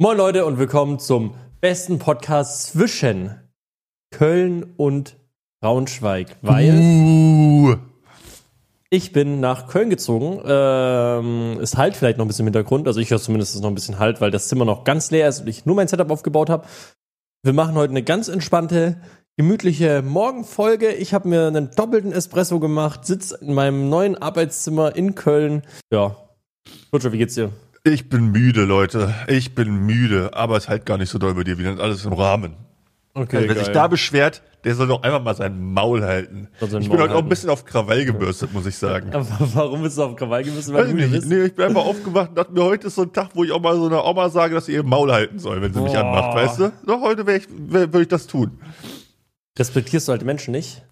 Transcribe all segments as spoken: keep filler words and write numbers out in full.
Moin Leute und willkommen zum besten Podcast zwischen Köln und Braunschweig, weil Uh. ich bin nach Köln gezogen. Ähm, es halt vielleicht noch ein bisschen im Hintergrund, also ich höre zumindest, dass es noch ein bisschen halt, weil das Zimmer noch ganz leer ist und ich nur mein Setup aufgebaut habe. Wir machen heute eine ganz entspannte, gemütliche Morgenfolge. Ich habe mir einen doppelten Espresso gemacht, sitze in meinem neuen Arbeitszimmer in Köln. Ja, Lutscher, wie geht's dir? Ich bin müde, Leute. Ich bin müde. Aber es ist halt gar nicht so doll bei dir. Wir sind alles im Rahmen. Okay, also, wer geil. sich da beschwert, der soll doch einfach mal sein Maul halten. Sein ich Maul bin heute auch halten. ein bisschen auf Krawall gebürstet, muss ich sagen. Aber warum bist du auf Krawall gebürstet, Weiß weil ich du müde nicht. bist? Nee, ich bin einfach aufgewacht und dachte mir, heute ist so ein Tag, wo ich auch mal so einer Oma sage, dass sie ihr Maul halten soll, wenn sie mich Boah. anmacht, weißt du? Doch, heute wär ich, wär, würde ich das tun. Respektierst du alte Menschen nicht?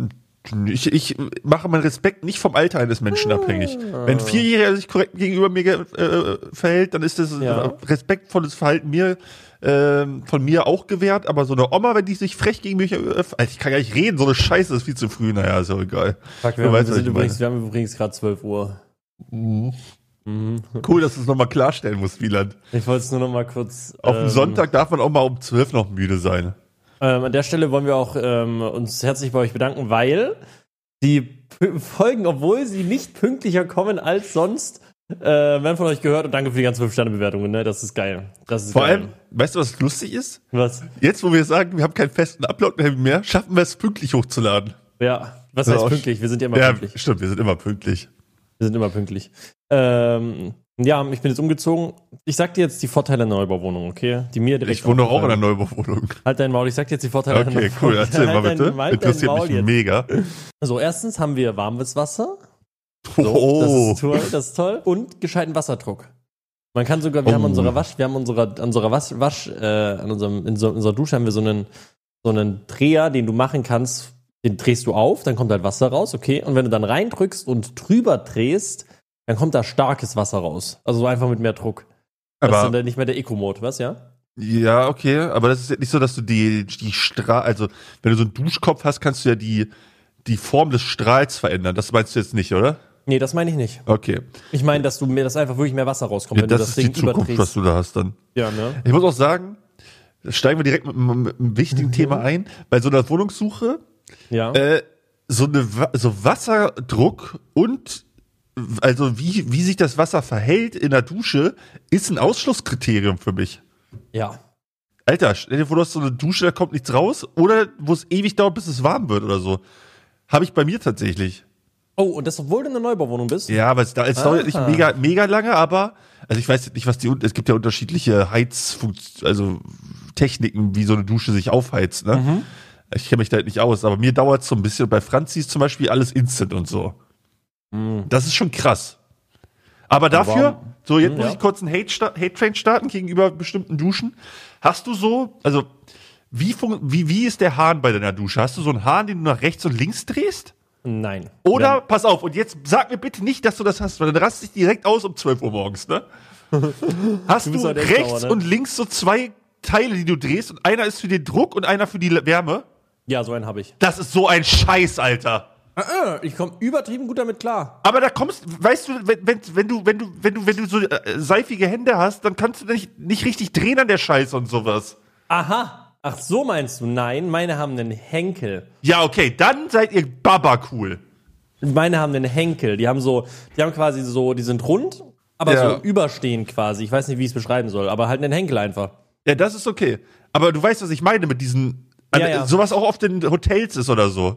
Ich, ich mache meinen Respekt nicht vom Alter eines Menschen abhängig. Wenn ein Vierjähriger sich korrekt gegenüber mir äh, verhält, dann ist das Ja. respektvolles Verhalten mir äh, von mir auch gewährt. Aber so eine Oma, wenn die sich frech gegen mich, äh, also ich kann gar nicht reden, so eine Scheiße ist viel zu früh. Naja, ist ja egal. Fuck, wir, Du haben, weißt, wir, was sind ich übrigens, wir haben übrigens gerade zwölf Uhr. Mhm. Mhm. Cool, dass du es nochmal klarstellen musst, Wieland. Ich wollte es nur noch mal kurz... Auf dem ähm, Sonntag darf man auch mal um zwölf noch müde sein. Ähm, an der Stelle wollen wir auch ähm, uns herzlich bei euch bedanken, weil die P- Folgen, obwohl sie nicht pünktlicher kommen als sonst, äh, werden von euch gehört und danke für die ganzen fünf Sterne Bewertungen, ne? Das ist geil. Das ist Vor geil. allem, weißt du, was lustig ist? Was? Jetzt, wo wir sagen, wir haben keinen festen Upload mehr, schaffen wir es pünktlich hochzuladen. Ja, was Ja, heißt auch pünktlich? Wir sind ja immer Ja, pünktlich. stimmt, wir sind immer pünktlich. Wir sind immer pünktlich. Ähm, ja, ich bin jetzt umgezogen. Ich sag dir jetzt die Vorteile einer Neubauwohnung, okay? Die mir direkt Ich wohne doch auch in einer auffallen. Neubauwohnung. Halt dein Maul, ich sag dir jetzt die Vorteile einer Okay, cool, Neubauwohnung. erzähl mal Halt dein- bitte. halt dein Interessiert Maul mich jetzt. mega. So, erstens haben wir warmes Wasser. So, das Oh, ist toll, das ist toll. Und gescheiten Wasserdruck. Man kann sogar, wir Oh. haben unsere Wasch, wir haben unsere, unsere Wasch, Wasch äh, an unserem, in, so, in unserer Dusche haben wir so einen, so einen Dreher, den du machen kannst, den drehst du auf, dann kommt halt Wasser raus, okay. Und wenn du dann reindrückst und drüber drehst, dann kommt da starkes Wasser raus. Also so einfach mit mehr Druck. Das ist aber dann nicht mehr der Eco-Mode, was, ja? ja, okay, aber das ist ja nicht so, dass du die die Strahl, also wenn du so einen Duschkopf hast, kannst du ja die die Form des Strahls verändern. Das meinst du jetzt nicht, oder? Nee, das meine ich nicht. Okay, Ich meine, dass du mir, dass einfach wirklich mehr Wasser rauskommt, ja, wenn das, du das ist die Ding Zukunft, was überdrehst. du da hast dann. Ja, ne? Ich muss auch sagen, da steigen wir direkt mit, einem- mit einem wichtigen Mhm. Thema ein. Bei so einer Wohnungssuche, Ja. äh, so eine Wa- so Wasserdruck und also wie wie sich das Wasser verhält in der Dusche ist ein Ausschlusskriterium für mich. ja. Alter, stell dir vor, du hast so eine Dusche, da kommt nichts raus oder wo es ewig dauert, bis es warm wird oder so. Habe ich bei mir tatsächlich. Oh, und das, obwohl du in einer Neubauwohnung bist? Ja, aber es, da- es dauert nicht Aha. mega mega lange, aber also ich weiß nicht, was die es gibt ja unterschiedliche Heizfunktionen, also Techniken, wie so eine Dusche sich aufheizt, ne? Mhm. Ich kenne mich da halt nicht aus, aber mir dauert es so ein bisschen. Bei Franzis zum Beispiel alles instant und so. Mhm. Das ist schon krass. Aber dafür, warum? so jetzt Hm, muss ja. ich kurz einen Hate, sta- Hate-Train starten gegenüber bestimmten Duschen. Hast du so, also wie, fun- wie, wie ist der Hahn bei deiner Dusche? Hast du so einen Hahn, den du nach rechts und links drehst? Nein. Oder, pass auf, und jetzt sag mir bitte nicht, dass du das hast, weil dann rast dich direkt aus um zwölf Uhr morgens, ne? Hast Du du, bist halt echt rechts sauer, ne? und links so zwei Teile, die du drehst und einer ist für den Druck und einer für die Wärme? Ja, so einen habe ich. Das ist so ein Scheiß, Alter. Ich komme übertrieben gut damit klar. Aber da kommst, weißt du, wenn, wenn, wenn du, wenn du, wenn du, wenn du so äh, seifige Hände hast, dann kannst du nicht, nicht richtig drehen an der Scheiße und sowas. Aha. Ach, so meinst du? Nein, meine haben einen Henkel. Ja, okay, dann seid ihr Baba cool. Meine haben einen Henkel. Die haben so, die haben quasi so, die sind rund, aber Ja. so überstehend quasi. Ich weiß nicht, wie ich es beschreiben soll, aber halt einen Henkel einfach. Ja, das ist okay. Aber du weißt, was ich meine mit diesen, an, Ja, ja. sowas auch oft in Hotels ist oder so.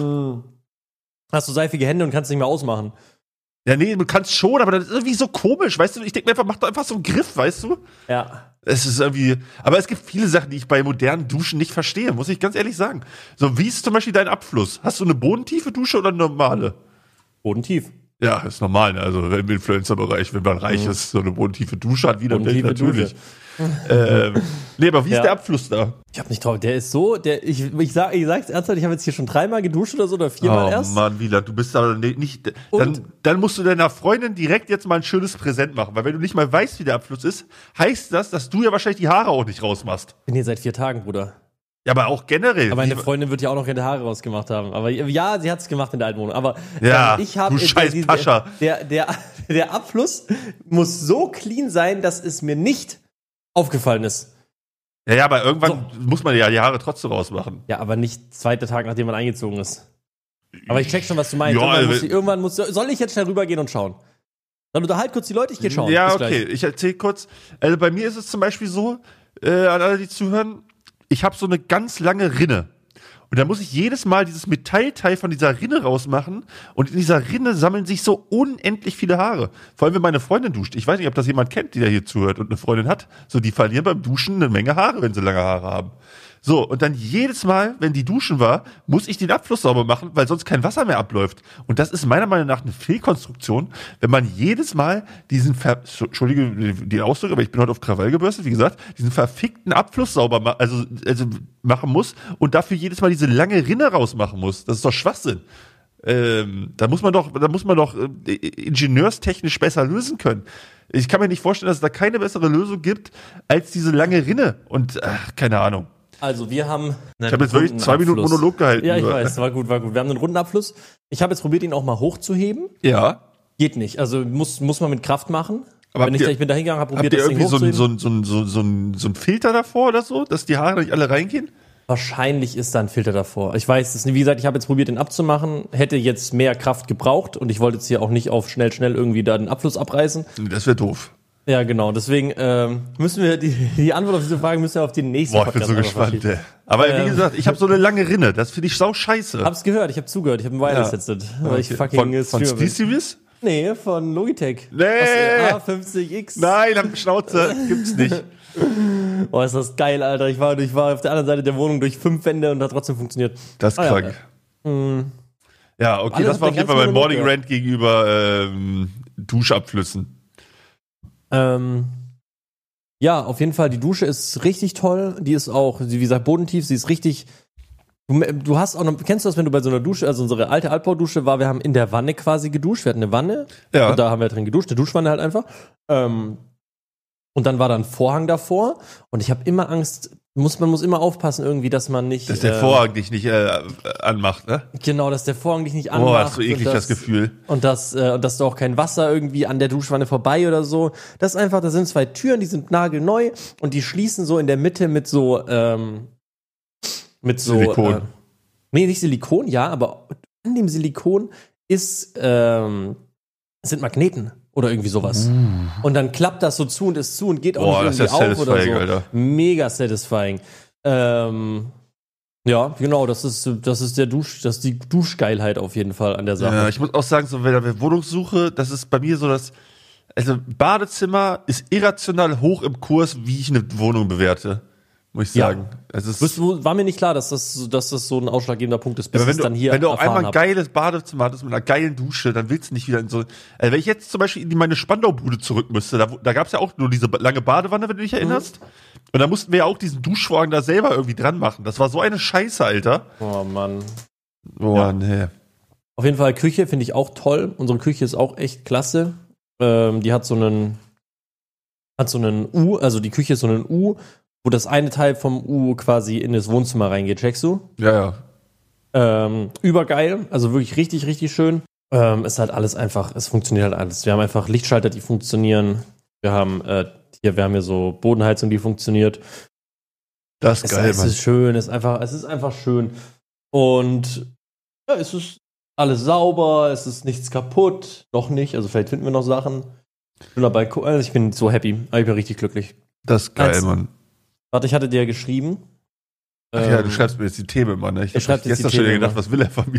Hast du seifige Hände und kannst nicht mehr ausmachen. Ja, nee, du kannst schon, aber das ist irgendwie so komisch, weißt du? Ich denke mir einfach, mach doch einfach so einen Griff, weißt du? Ja. Es ist irgendwie, aber es gibt viele Sachen, die ich bei modernen Duschen nicht verstehe, muss ich ganz ehrlich sagen. So, wie ist zum Beispiel dein Abfluss? Hast du eine bodentiefe Dusche oder eine normale? Bodentief. Ja, ist normal, ne? Also im Influencer-Bereich, wenn man reich ist, so eine bodentiefe Dusche hat, wie dann Bodentiefe natürlich. ähm, nee, aber wie Ja. ist der Abfluss da? Ich hab nicht drauf. Der ist so, der, ich, ich sag, ich sag's ernsthaft, ich habe jetzt hier schon dreimal geduscht oder so, oder viermal Oh erst. Mann, Wieland, du bist da ne- nicht. Und? Dann, dann musst du deiner Freundin direkt jetzt mal ein schönes Präsent machen, weil wenn du nicht mal weißt, wie der Abfluss ist, heißt das, dass du ja wahrscheinlich die Haare auch nicht rausmachst. Ich bin hier seit vier Tagen, Bruder. Ja, aber auch generell. Aber meine Wie- Freundin wird ja auch noch ihre Haare rausgemacht haben. Aber ja, sie hat's gemacht in der alten Wohnung. Aber Ja, ähm, ich habe du scheiß der, Pascha. der, der, der Abfluss muss so clean sein, dass es mir nicht aufgefallen ist. Ja, ja, aber irgendwann so. muss man ja die Haare trotzdem rausmachen. Ja, aber nicht zweiter Tag, nachdem man eingezogen ist. Aber ich check schon, was du meinst. Ja, irgendwann, also, muss ich, irgendwann muss soll ich jetzt schnell rübergehen und schauen? Dann unterhalt kurz die Leute, ich gehe schauen. Ja, Bis okay, gleich. ich erzähl kurz. Also bei mir ist es zum Beispiel so, äh, an alle, die zuhören, ich habe so eine ganz lange Rinne. Und da muss ich jedes Mal dieses Metallteil von dieser Rinne rausmachen. Und in dieser Rinne sammeln sich so unendlich viele Haare. Vor allem, wenn meine Freundin duscht. Ich weiß nicht, ob das jemand kennt, der hier zuhört und eine Freundin hat. So, die verlieren beim Duschen eine Menge Haare, wenn sie lange Haare haben. So, und dann jedes Mal, wenn die duschen war, muss ich den Abfluss sauber machen, weil sonst kein Wasser mehr abläuft. Und das ist meiner Meinung nach eine Fehlkonstruktion, wenn man jedes Mal diesen, Ver Entschuldige die Ausdrücke, aber ich bin heute auf Krawall gebürstet, wie gesagt, diesen verfickten Abfluss sauber ma also, also machen muss und dafür jedes Mal diese lange Rinne rausmachen muss. Das ist doch Schwachsinn. Ähm, da muss man doch, da muss man doch äh, ingenieurstechnisch besser lösen können. Ich kann mir nicht vorstellen, dass es da keine bessere Lösung gibt als diese lange Rinne. Und ach, keine Ahnung. Also wir haben Ich habe jetzt wirklich zwei Minuten Monolog gehalten. Ja, ich weiß, war gut, war gut. Wir haben einen Rundenabfluss. Ich habe jetzt probiert, ihn auch mal hochzuheben. Ja. Geht nicht. Also muss, muss man mit Kraft machen. Aber Wenn ich, ihr, ich bin da hingegangen, habe probiert, habt ihr das Ding irgendwie so hochzuheben. ein, so, ein, so, ein, so, ein, so ein Filter davor oder so, dass die Haare nicht alle reingehen? Wahrscheinlich ist da ein Filter davor. Ich weiß es nicht. Wie gesagt, ich habe jetzt probiert, den abzumachen. Hätte jetzt mehr Kraft gebraucht. Und ich wollte jetzt hier auch nicht auf schnell, schnell irgendwie da den Abfluss abreißen. Das wäre doof. Ja, genau. Deswegen ähm, müssen wir die, die Antwort auf diese Frage müssen wir auf die nächste Boah, ich bin so gespannt. Ey. Aber ähm, wie gesagt, ich habe so eine lange Rinne. Das finde ich sau scheiße. Hab's gehört, ich habe zugehört. Ich habe ein Wireless-Headset. Ja. Weil ich fucking von von SteelSeries? Nee, von Logitech. Nee. A fünfzig X. Nein, am Schnauze. Gibt's nicht. Boah, ist das geil, Alter. Ich war, ich war auf der anderen Seite der Wohnung durch fünf Wände und hat trotzdem funktioniert. Das ist ah, krank. Ja, hm. ja okay, Alles das war auf jeden Fall mein Morning Rant gegenüber ähm, Duschabflüssen. Ähm, ja, auf jeden Fall, die Dusche ist richtig toll. Die ist auch, wie gesagt, bodentief. Sie ist richtig. Du, du hast auch noch, kennst du das, wenn du bei so einer Dusche, also unsere alte Altbaudusche war, wir haben in der Wanne quasi geduscht. Wir hatten eine Wanne. Ja. Und da haben wir drin geduscht, eine Duschwanne halt einfach. Ähm, und dann war da ein Vorhang davor. Und ich habe immer Angst, muss, man muss immer aufpassen irgendwie, dass man nicht. Dass der äh, Vorhang dich nicht äh, anmacht, ne? Genau, dass der Vorhang dich nicht anmacht. Boah, das ist so eklig, das, das Gefühl. Und dass, äh, und dass du auch kein Wasser irgendwie an der Duschwanne vorbei oder so. Das ist einfach, da sind zwei Türen, die sind nagelneu und die schließen so in der Mitte mit so, ähm, mit so. Silikon. Äh, nee, nicht Silikon, ja, aber an dem Silikon ist, ähm, sind Magneten. Oder irgendwie sowas. Mm. Und dann klappt das so zu und ist zu und geht auch Boah, nicht irgendwie das ist auf oder so. Alter. Mega satisfying. Ähm, ja, genau, das ist, das ist der Dusch, das ist die Duschgeilheit auf jeden Fall an der Sache. Ja, ich muss auch sagen, so, wenn ich Wohnungssuche, das ist bei mir so, dass, also Badezimmer ist irrational hoch im Kurs, wie ich eine Wohnung bewerte. Muss ich sagen. Ja. Es ist Bist du, war mir nicht klar, dass das, dass das so ein ausschlaggebender Punkt ist, bis ja, wenn es du, dann hier wenn du auch einmal ein hab. geiles Badezimmer hattest mit einer geilen Dusche, dann willst du nicht wieder in so. Also wenn ich jetzt zum Beispiel in meine Spandaubude zurück müsste, da, da gab es ja auch nur diese lange Badewanne, wenn du dich erinnerst. Mhm. Und da mussten wir ja auch diesen Duschvorhang da selber irgendwie dran machen. Das war so eine Scheiße, Alter. Oh Mann. Oh, ja. nee. Auf jeden Fall Küche finde ich auch toll. Unsere Küche ist auch echt klasse. Ähm, die hat so einen, hat so einen U, also die Küche ist so ein U, wo das eine Teil vom U quasi in das Wohnzimmer reingeht, checkst du? Ja, ja. Ähm, übergeil, also wirklich richtig, richtig schön. Ähm, ist halt alles einfach, es funktioniert halt alles. Wir haben einfach Lichtschalter, die funktionieren. Wir haben äh, hier, wir haben hier so Bodenheizung, die funktioniert. Das ist geil, es, Mann. Es ist schön, es ist einfach, es ist einfach schön. Und ja, es ist alles sauber, es ist nichts kaputt, noch nicht, also vielleicht finden wir noch Sachen. Ich bin dabei, also ich bin so happy, ich bin richtig glücklich. Das ist geil, Eins, Mann. Warte, ich hatte dir ja geschrieben. Ach ja, du schreibst mir jetzt die Themen, Mann. Ich habe gestern schon gedacht, was will er von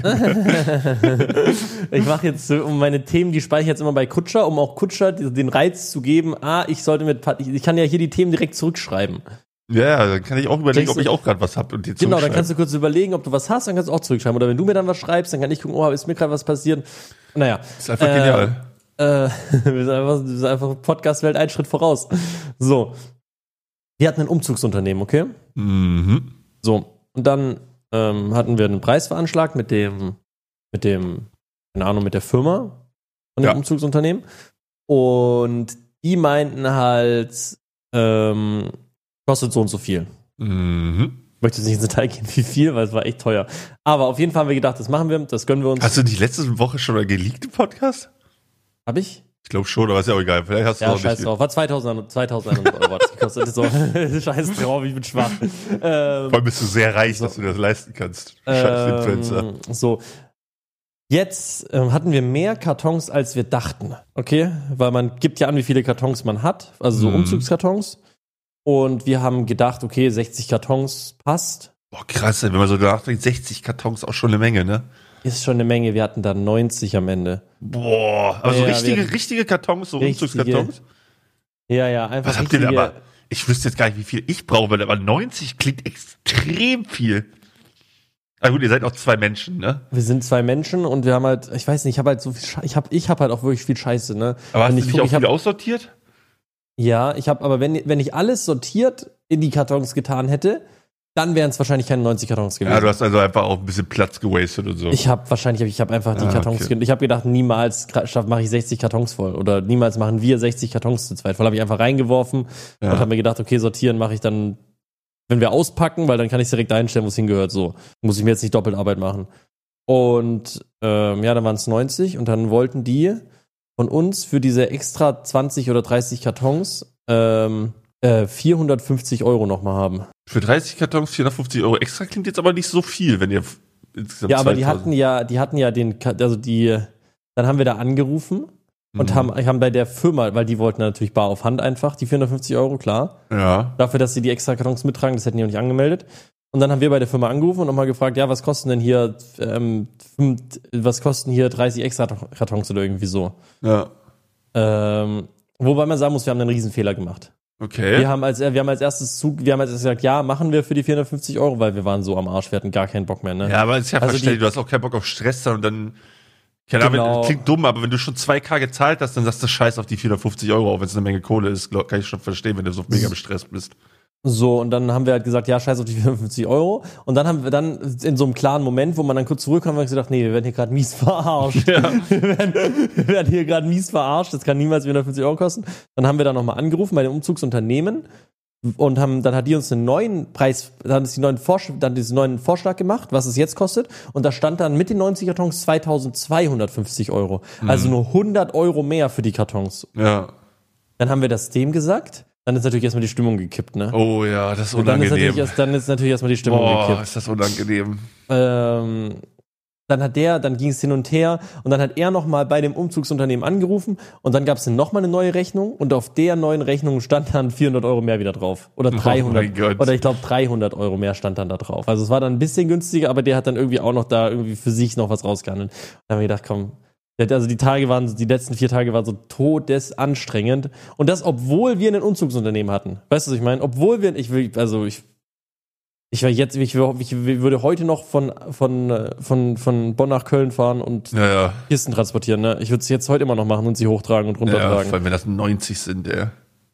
mir? Ich mache jetzt so, um meine Themen, die speichere ich jetzt immer bei Kutscher, um auch Kutscher den Reiz zu geben, ah, ich sollte mit, ich kann ja hier die Themen direkt zurückschreiben. Ja, dann kann ich auch überlegen, ob ich auch gerade was habe und dir Genau, dann kannst du kurz überlegen, ob du was hast, dann kannst du auch zurückschreiben. Oder wenn du mir dann was schreibst, dann kann ich gucken, oh, ist mir gerade was passiert. Naja. Ist einfach äh, genial. Äh, wir sind einfach, wir sind einfach Podcast-Welt einen Schritt voraus. So. Wir hatten ein Umzugsunternehmen, okay? Mhm. So, und dann ähm, hatten wir einen Preis veranschlagt mit dem, mit dem, keine Ahnung, mit der Firma von dem ja. Umzugsunternehmen. Und die meinten halt, ähm, kostet so und so viel. Mhm. Ich möchte jetzt nicht ins Detail gehen, wie viel, weil es war echt teuer. Aber auf jeden Fall haben wir gedacht, das machen wir, das gönnen wir uns. Hast du die letzte Woche schon mal geleakt im Podcast? Hab ich? Ich glaube schon, aber ist ja auch egal. Vielleicht hast du Ja, auch scheiß nicht. drauf. War zweitausend Euro hat das gekostet. So, scheiß drauf, ich bin schwach. Ähm, Vor allem bist du sehr reich, so. dass du das leisten kannst. Scheiß Influencer. ähm, so. Jetzt ähm, hatten wir mehr Kartons, als wir dachten. Okay? Weil man gibt ja an, wie viele Kartons man hat. Also so Mhm. Umzugskartons. Und wir haben gedacht, okay, sechzig Kartons passt. Boah, krass, ey, wenn man so nachdenkt, sechzig Kartons auch schon eine Menge, ne? Ist schon eine Menge. Wir hatten dann neunzig am Ende. Boah, also Ja, richtige, wir- richtige Kartons, so Richtige- Umzugskartons. Ja, ja, einfach Was habt ihr denn richtige- aber? Ich wüsste jetzt gar nicht, wie viel ich brauche, aber neunzig klingt extrem viel. Na gut, ihr seid auch zwei Menschen, ne? Wir sind zwei Menschen und wir haben halt, ich weiß nicht, ich habe halt so viel Scheiße, ich habe ich hab halt auch wirklich viel Scheiße, ne? Aber hast Wenn du ich nicht guck, auch ich hab- viel aussortiert? Ja, ich habe, aber wenn, wenn ich alles sortiert in die Kartons getan hätte, dann wären es wahrscheinlich keine neunzig Kartons gewesen. Ja, du hast also einfach auch ein bisschen Platz gewastet und so. Ich habe wahrscheinlich, ich habe einfach die Ah, Kartons, okay. ge- ich habe gedacht, niemals mache ich sechzig Kartons voll oder niemals machen wir sechzig Kartons zu zweit voll. Habe ich einfach reingeworfen Ja. und habe mir gedacht, okay, sortieren mache ich dann, wenn wir auspacken, weil dann kann ich es direkt einstellen, wo es hingehört. So muss ich mir jetzt nicht doppelt Arbeit machen. Und ähm, ja, dann waren es neunzig und dann wollten die von uns für diese extra zwanzig oder dreißig Kartons ähm, äh, vierhundertfünfzig Euro nochmal haben. Für dreißig Kartons vierhundertfünfzig Euro extra klingt jetzt aber nicht so viel, wenn ihr f- insgesamt Ja, aber die zweitausend hatten ja, die hatten ja den, Ka- also die, dann haben wir da angerufen und Mhm. haben, haben bei der Firma, weil die wollten natürlich bar auf Hand einfach, die vierhundertfünfzig Euro, klar. Ja. Dafür, dass sie die extra Kartons mittragen, das hätten die auch nicht angemeldet. Und dann haben wir bei der Firma angerufen und nochmal gefragt, ja, was kosten denn hier, ähm, fünf, was kosten hier dreißig extra Kartons oder irgendwie so. Ja. Ähm, wobei man sagen muss, wir haben einen Riesenfehler gemacht. Okay. Wir haben als, wir haben als erstes Zug, wir haben als erstes gesagt, ja, machen wir für die vierhundertfünfzig Euro, weil wir waren so am Arsch, wir hatten gar keinen Bock mehr, ne? Ja, aber es ist ja Also verständlich, die- du hast auch keinen Bock auf Stress dann und dann. Keine Ahnung, Genau. das klingt dumm, aber wenn du schon zwei K gezahlt hast, dann sagst du Scheiß auf die vierhundertfünfzig Euro, auch wenn es eine Menge Kohle ist, glaub, kann ich schon verstehen, wenn du so mega gestresst bist. So, und dann haben wir halt gesagt, ja, scheiß auf die vierhundertfünfzig Euro. Und dann haben wir dann in so einem klaren Moment, wo man dann kurz zurückkommt, haben wir gesagt, nee, wir werden hier gerade mies verarscht. Ja. wir, werden, wir werden hier gerade mies verarscht, das kann niemals vierhundertfünfzig Euro kosten. Dann haben wir da nochmal angerufen bei dem Umzugsunternehmen und haben, dann hat die uns einen neuen Preis, dann ist die neuen Vorschlag, dann diesen neuen Vorschlag gemacht, was es jetzt kostet. Und da stand dann mit den neunzig Kartons zweitausendzweihundertfünfzig Euro. Also nur hundert Euro mehr für die Kartons. Ja. Dann haben wir das dem gesagt. Dann ist natürlich erstmal die Stimmung gekippt, ne? Oh ja, das ist Und dann ist, natürlich unangenehm. erst, dann ist natürlich erstmal die Stimmung Boah, gekippt. ist das unangenehm. Ähm, dann hat der, dann ging es hin und her und dann hat er nochmal bei dem Umzugsunternehmen angerufen und dann gab es nochmal eine neue Rechnung und auf der neuen Rechnung stand dann vierhundert Euro mehr wieder drauf. Oder dreihundert. Oh mein Gott. Oder ich glaube dreihundert Euro mehr stand dann da drauf. Also es war dann ein bisschen günstiger, aber der hat dann irgendwie auch noch da irgendwie für sich noch was rausgehandelt. Dann haben wir gedacht, komm, also die Tage waren, die letzten vier Tage waren so todesanstrengend. Und das, obwohl wir ein Umzugsunternehmen hatten. Weißt du, was ich meine? Obwohl wir, ich will, also ich, ich war jetzt, ich, ich würde heute noch von, von, von, von Bonn nach Köln fahren und Ja, ja. Kisten transportieren, ne? Ich würde es jetzt heute immer noch machen und sie hochtragen und Ja, runtertragen. vor allem, wenn das neunzig sind, ey.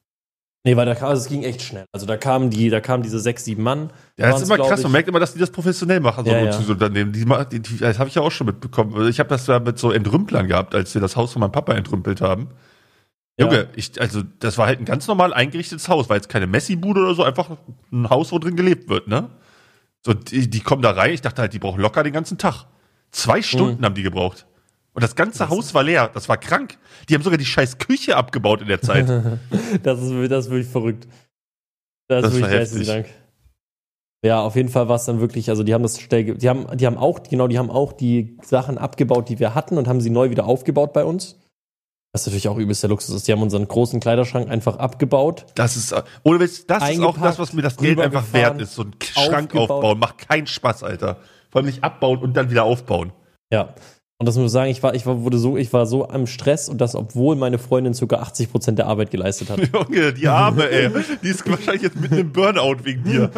Nee, weil da kam, also es ging echt schnell. Also da kamen die, da kamen diese sechs, sieben Mann. Ja, das Waren's, ist immer glaub krass. ich. Man merkt immer, dass die das professionell machen, so Ja, ja. Umzugsunternehmen. Die, ma- die, die, das habe ich ja auch schon mitbekommen. Also ich habe das ja mit so Entrümplern gehabt, als wir das Haus von meinem Papa entrümpelt haben. Ja. Junge, ich, also das war halt ein ganz normal eingerichtetes Haus, war jetzt keine Messi-Bude oder so, einfach ein Haus, wo drin gelebt wird, ne? So, die, die kommen da rein, ich dachte halt, die brauchen locker den ganzen Tag. Zwei Stunden haben die gebraucht. Und das ganze Haus war leer, das war krank. Die haben sogar die scheiß Küche abgebaut in der Zeit. Das ist, das ist wirklich verrückt. Das, Das ist war wirklich heftig. geisteskrank. Ja, auf jeden Fall war es dann wirklich, also die haben das schnell, ge- die haben, die haben auch, genau, die haben auch die Sachen abgebaut, die wir hatten und haben sie neu wieder aufgebaut bei uns. Was natürlich auch übelst der Luxus ist. Die haben unseren großen Kleiderschrank einfach abgebaut. Das ist, ohne Witz, das ist auch Eingepackt, das, was mir das Geld einfach rübergefahren, wert ist. So ein Schrank aufgebaut. aufbauen, macht keinen Spaß, Alter. Vor allem nicht abbauen und dann wieder aufbauen. Ja. Und das muss ich sagen, ich war, ich war, wurde so, ich war so am Stress und das, obwohl meine Freundin ca. achtzig Prozent der Arbeit geleistet hat. Junge, die Arme, ey. Die ist wahrscheinlich jetzt mitten im Burnout wegen dir.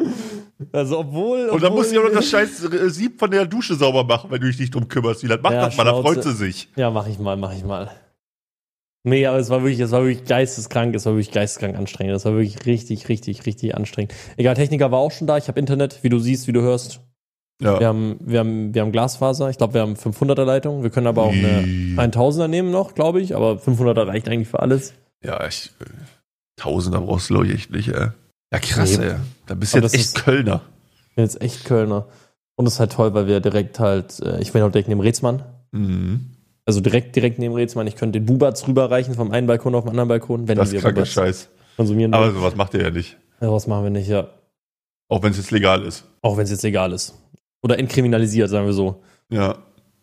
Also obwohl. Und dann obwohl, musst du ja noch das scheiß äh, Sieb von der Dusche sauber machen, wenn du dich nicht drum kümmerst. Wie lange mach Ja, das mal, da freut Schnauze. sie sich. Ja, mach ich mal, mach ich mal. Nee, aber es war wirklich, es war wirklich geisteskrank, es war wirklich geisteskrank anstrengend. Es war wirklich richtig, richtig, richtig anstrengend. Egal, Techniker war auch schon da, ich habe Internet, wie du siehst, wie du hörst. Ja. Wir haben, wir haben, wir haben Glasfaser, ich glaube, wir haben fünfhunderter Leitung. Wir können aber auch Ih. eine tausender nehmen noch, glaube ich, aber fünfhunderter reicht eigentlich für alles. Ja, ich, äh, Tausender brauchst du, glaub ich, echt nicht, ey. Ja, krass, Nee. ey. Da bist du Aber jetzt das echt ist- Kölner. Ich bin jetzt echt Kölner. Und das ist halt toll, weil wir direkt halt, äh, ich bin halt direkt neben Rätsmann. Mhm. Also direkt, direkt neben Rätsmann. Ich könnte den Bubatz rüberreichen vom einen Balkon auf den anderen Balkon, wenn Das wir ist kranker Bubatz Scheiß. konsumieren. Aber sowas macht ihr ja nicht. Ja, was machen wir nicht, ja. Auch wenn es jetzt legal ist. Auch wenn es jetzt legal ist. Oder entkriminalisiert, sagen wir so. Ja.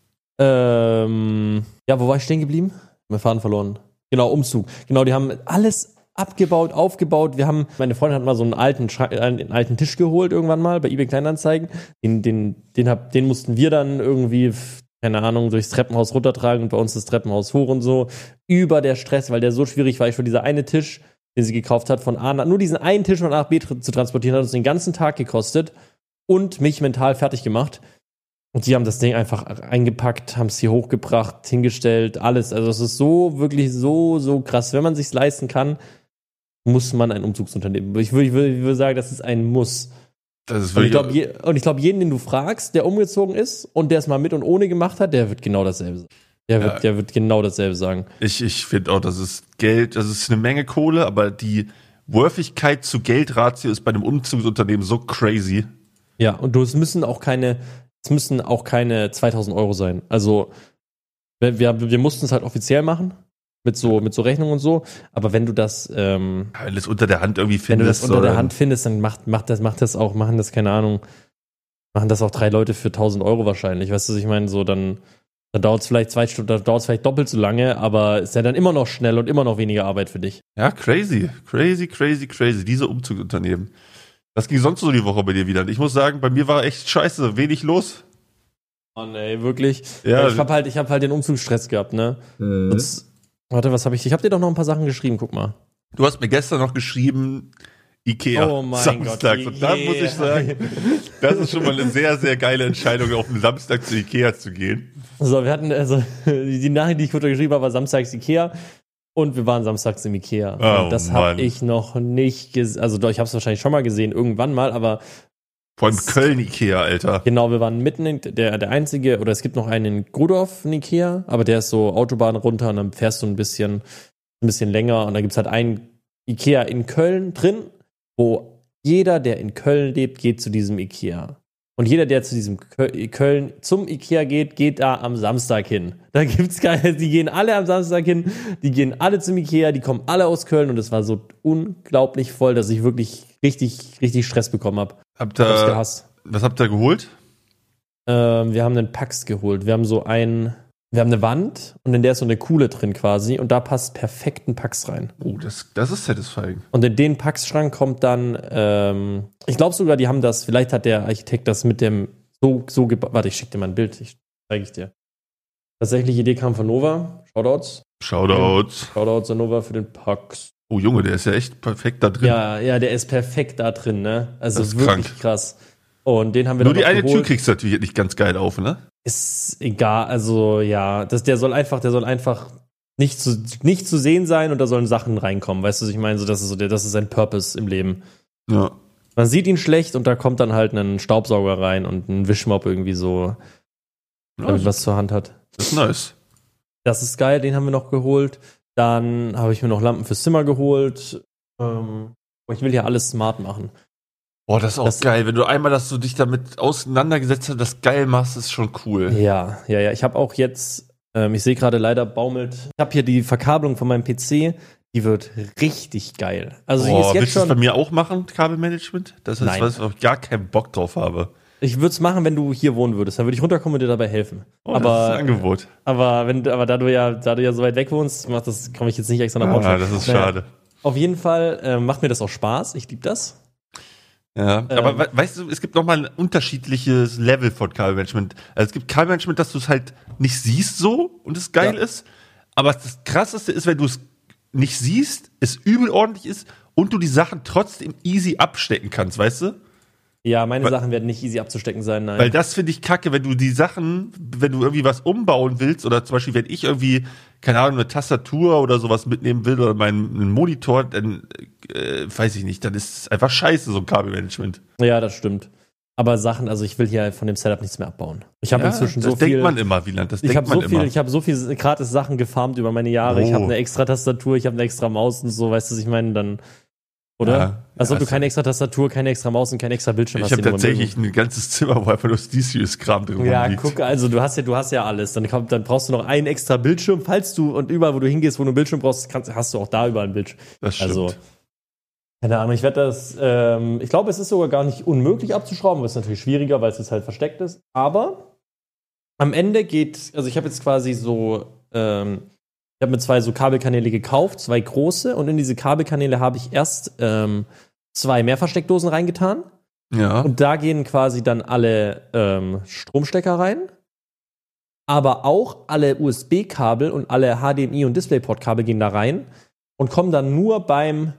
Ähm, ja, wo war ich stehen geblieben? Wir Faden verloren. Genau, Umzug. Genau, die haben alles abgebaut, aufgebaut. Wir haben, meine Freundin hat mal so einen alten, einen alten Tisch geholt irgendwann mal bei eBay Kleinanzeigen. Den, den, den, hab, den mussten wir dann irgendwie, keine Ahnung, durchs Treppenhaus runtertragen und bei uns das Treppenhaus hoch und so. Über der Stress, weil der so schwierig war. Ich schon dieser eine Tisch, den sie gekauft hat, von A nach, nur diesen einen Tisch von A nach B zu transportieren, hat uns den ganzen Tag gekostet und mich mental fertig gemacht. Und die haben das Ding einfach eingepackt, haben es hier hochgebracht, hingestellt, alles. Also es ist so, wirklich so, so krass. Wenn man sich's leisten kann, muss man ein Umzugsunternehmen. Ich würde, ich würde, ich würde sagen, das ist ein Muss. Das ist Und ich wirklich. glaube, je, und ich glaube, jeden, den du fragst, der umgezogen ist und der es mal mit und ohne gemacht hat, der wird genau dasselbe sagen. Der wird, Ja. der wird genau dasselbe sagen. Ich, ich finde auch, das ist Geld, das ist eine Menge Kohle, aber die Worthigkeit zu Geldratio ist bei einem Umzugsunternehmen so crazy. Ja, und du, es müssen auch keine, es müssen auch keine zweitausend Euro sein. Also, wir, wir, wir mussten es halt offiziell machen. Mit so, mit so Rechnung und so. Aber wenn du das, ähm, Wenn du es unter der Hand irgendwie wenn du findest. das unter der oder- Hand findest, dann macht, macht das, macht das auch, machen das, keine Ahnung, machen das auch drei Leute für tausend Euro wahrscheinlich. Weißt du, was ich meine? So, dann, dann dauert es vielleicht zwei Stunden, dann dauert es vielleicht doppelt so lange, aber ist ja dann immer noch schnell und immer noch weniger Arbeit für dich. Ja, crazy. Crazy, crazy, crazy. Diese Umzugsunternehmen. Was ging sonst so die Woche bei dir wieder? Ich muss sagen, bei mir war echt scheiße, wenig los. Mann, ey, wirklich. Ja. Ich hab halt, ich hab halt den Umzugsstress gehabt, ne? Mhm. Sonst- warte, was habe ich? Ich habe dir doch noch ein paar Sachen geschrieben, guck mal. Du hast mir gestern noch geschrieben, Ikea. Oh mein Samstags. Gott, Und da yeah. muss ich sagen, das ist schon mal eine sehr, sehr geile Entscheidung, auf den Samstag zu Ikea zu gehen. So, wir hatten, also, die Nachricht, die ich geschrieben habe, war samstags Ikea. Und wir waren samstags im Ikea. Oh, und das Mann. habe ich noch nicht gesehen. Also doch, ich habe es wahrscheinlich schon mal gesehen, irgendwann mal, aber Vor allem Köln Ikea, Alter. genau, wir waren mitten in der, der einzige, oder es gibt noch einen in Godorf, in Ikea, aber der ist so Autobahn runter und dann fährst du ein bisschen, ein bisschen länger und dann gibt's halt einen Ikea in Köln drin, wo jeder, der in Köln lebt, geht zu diesem Ikea. Und jeder, der zu diesem Köl- Köln zum Ikea geht, geht da am Samstag hin. Da gibt's keine, die gehen alle am Samstag hin, die gehen alle zum Ikea, die kommen alle aus Köln und es war so unglaublich voll, dass ich wirklich richtig, richtig Stress bekommen habe. Habt Ich hab's ihr, gehasst. was habt ihr geholt? Ähm, wir haben einen Pax geholt. Wir haben so ein, wir haben eine Wand und in der ist so eine Kuhle drin quasi und da passt perfekt ein Pax rein. Oh, das, das ist satisfying. Und in den Pax-Schrank kommt dann, ähm, ich glaube sogar, die haben das, vielleicht hat der Architekt das mit dem so, so gebaut. Warte, ich schicke dir mal ein Bild, ich zeige ich dir. Tatsächlich, die Idee kam von Nova. Shoutouts. Shoutouts. Shoutouts an Nova für den Pax. Oh Junge, der ist ja echt perfekt da drin. Ja, ja, der ist perfekt da drin, ne? Also Das ist wirklich krank. krass. Und den haben wir Nur dann die noch eine Tür geholt. kriegst du natürlich nicht ganz geil auf, ne? Ist egal, also ja, das, der soll einfach, der soll einfach nicht zu, nicht zu sehen sein und da sollen Sachen reinkommen, weißt du, was ich meine? So, das ist so der, das ist sein Purpose im Leben. Ja. Man sieht ihn schlecht und da kommt dann halt ein Staubsauger rein und ein Wischmopp irgendwie so, damit Ja, was zur Hand hat. das ist nice. Das ist geil, den haben wir noch geholt. Dann habe ich mir noch Lampen fürs Zimmer geholt. Ähm, ich will ja alles smart machen. Boah, das ist auch Das- geil. Wenn du einmal, dass du dich damit auseinandergesetzt hast, das geil machst, ist schon cool. Ja, ja, ja. Ich habe auch jetzt, ähm, ich sehe gerade leider baumelt. Ich habe hier die Verkabelung von meinem P C, die wird richtig geil. Also die Boah, ist jetzt willst du das bei schon. mir auch machen, Kabelmanagement? Das ist Nein. was, wo ich gar keinen Bock drauf habe. Ich würde es machen, wenn du hier wohnen würdest. Dann würde ich runterkommen und dir dabei helfen. Oh, das ist aber, ein Angebot. aber wenn, du- aber da du ja, da du ja so weit weg wohnst, macht das, komme ich jetzt nicht extra nach Ah, Braunschweig. das ist Naja, schade. Auf jeden Fall äh, macht mir das auch Spaß. Ich liebe das. Ja, Ähm. aber we weißt du, es gibt nochmal ein unterschiedliches Level von Kabelmanagement. Also es gibt Kabelmanagement, dass du es halt nicht siehst so und es geil Ja. ist. Aber das Krasseste ist, wenn du es nicht siehst, es übel ordentlich ist und du die Sachen trotzdem easy abstecken kannst, weißt du? Ja, meine Weil- Sachen werden nicht easy abzustecken sein, nein. Weil das finde ich kacke, wenn du die Sachen, wenn du irgendwie was umbauen willst oder zum Beispiel, wenn ich irgendwie, keine Ahnung, eine Tastatur oder sowas mitnehmen will oder meinen einen Monitor, dann äh, weiß ich nicht, dann ist es einfach scheiße, so ein Kabelmanagement. Ja, das stimmt. Aber Sachen, also ich will hier von dem Setup nichts mehr abbauen. Ich habe Ja, inzwischen das so denkt viel. man immer, Wieland, das ich denkt habe man so viel, immer. ich habe so viel gratis Sachen gefarmt über meine Jahre. Ich Oh. habe eine extra Tastatur, ich habe eine extra Maus und so, weißt du, was ich meine? Dann Oder? Ja, Als ob ja, du keine extra Tastatur, keine extra Maus und kein extra Bildschirm Ich hast. habe tatsächlich ein ganzes Zimmer, wo einfach nur SteelSeries-Kram drin Ja, rumliegt. guck, also du hast ja, du hast ja alles. Dann, kommt, dann brauchst du noch einen extra Bildschirm, falls du und überall, wo du hingehst, wo du einen Bildschirm brauchst, kannst, hast du auch da überall einen Bildschirm. Das stimmt. Also, keine Ahnung, ich werde das, ähm, ich glaube, es ist sogar gar nicht unmöglich abzuschrauben, aber es ist natürlich schwieriger, weil es jetzt halt versteckt ist. Aber am Ende geht, also ich habe jetzt quasi so, ähm, ich habe mir zwei so Kabelkanäle gekauft, zwei große, und in diese Kabelkanäle habe ich erst ähm, zwei Mehrversteckdosen reingetan. Ja. Und da gehen quasi dann alle ähm, Stromstecker rein, aber auch alle U S B-Kabel und alle H D M I- und DisplayPort-Kabel gehen da rein und kommen dann nur beim,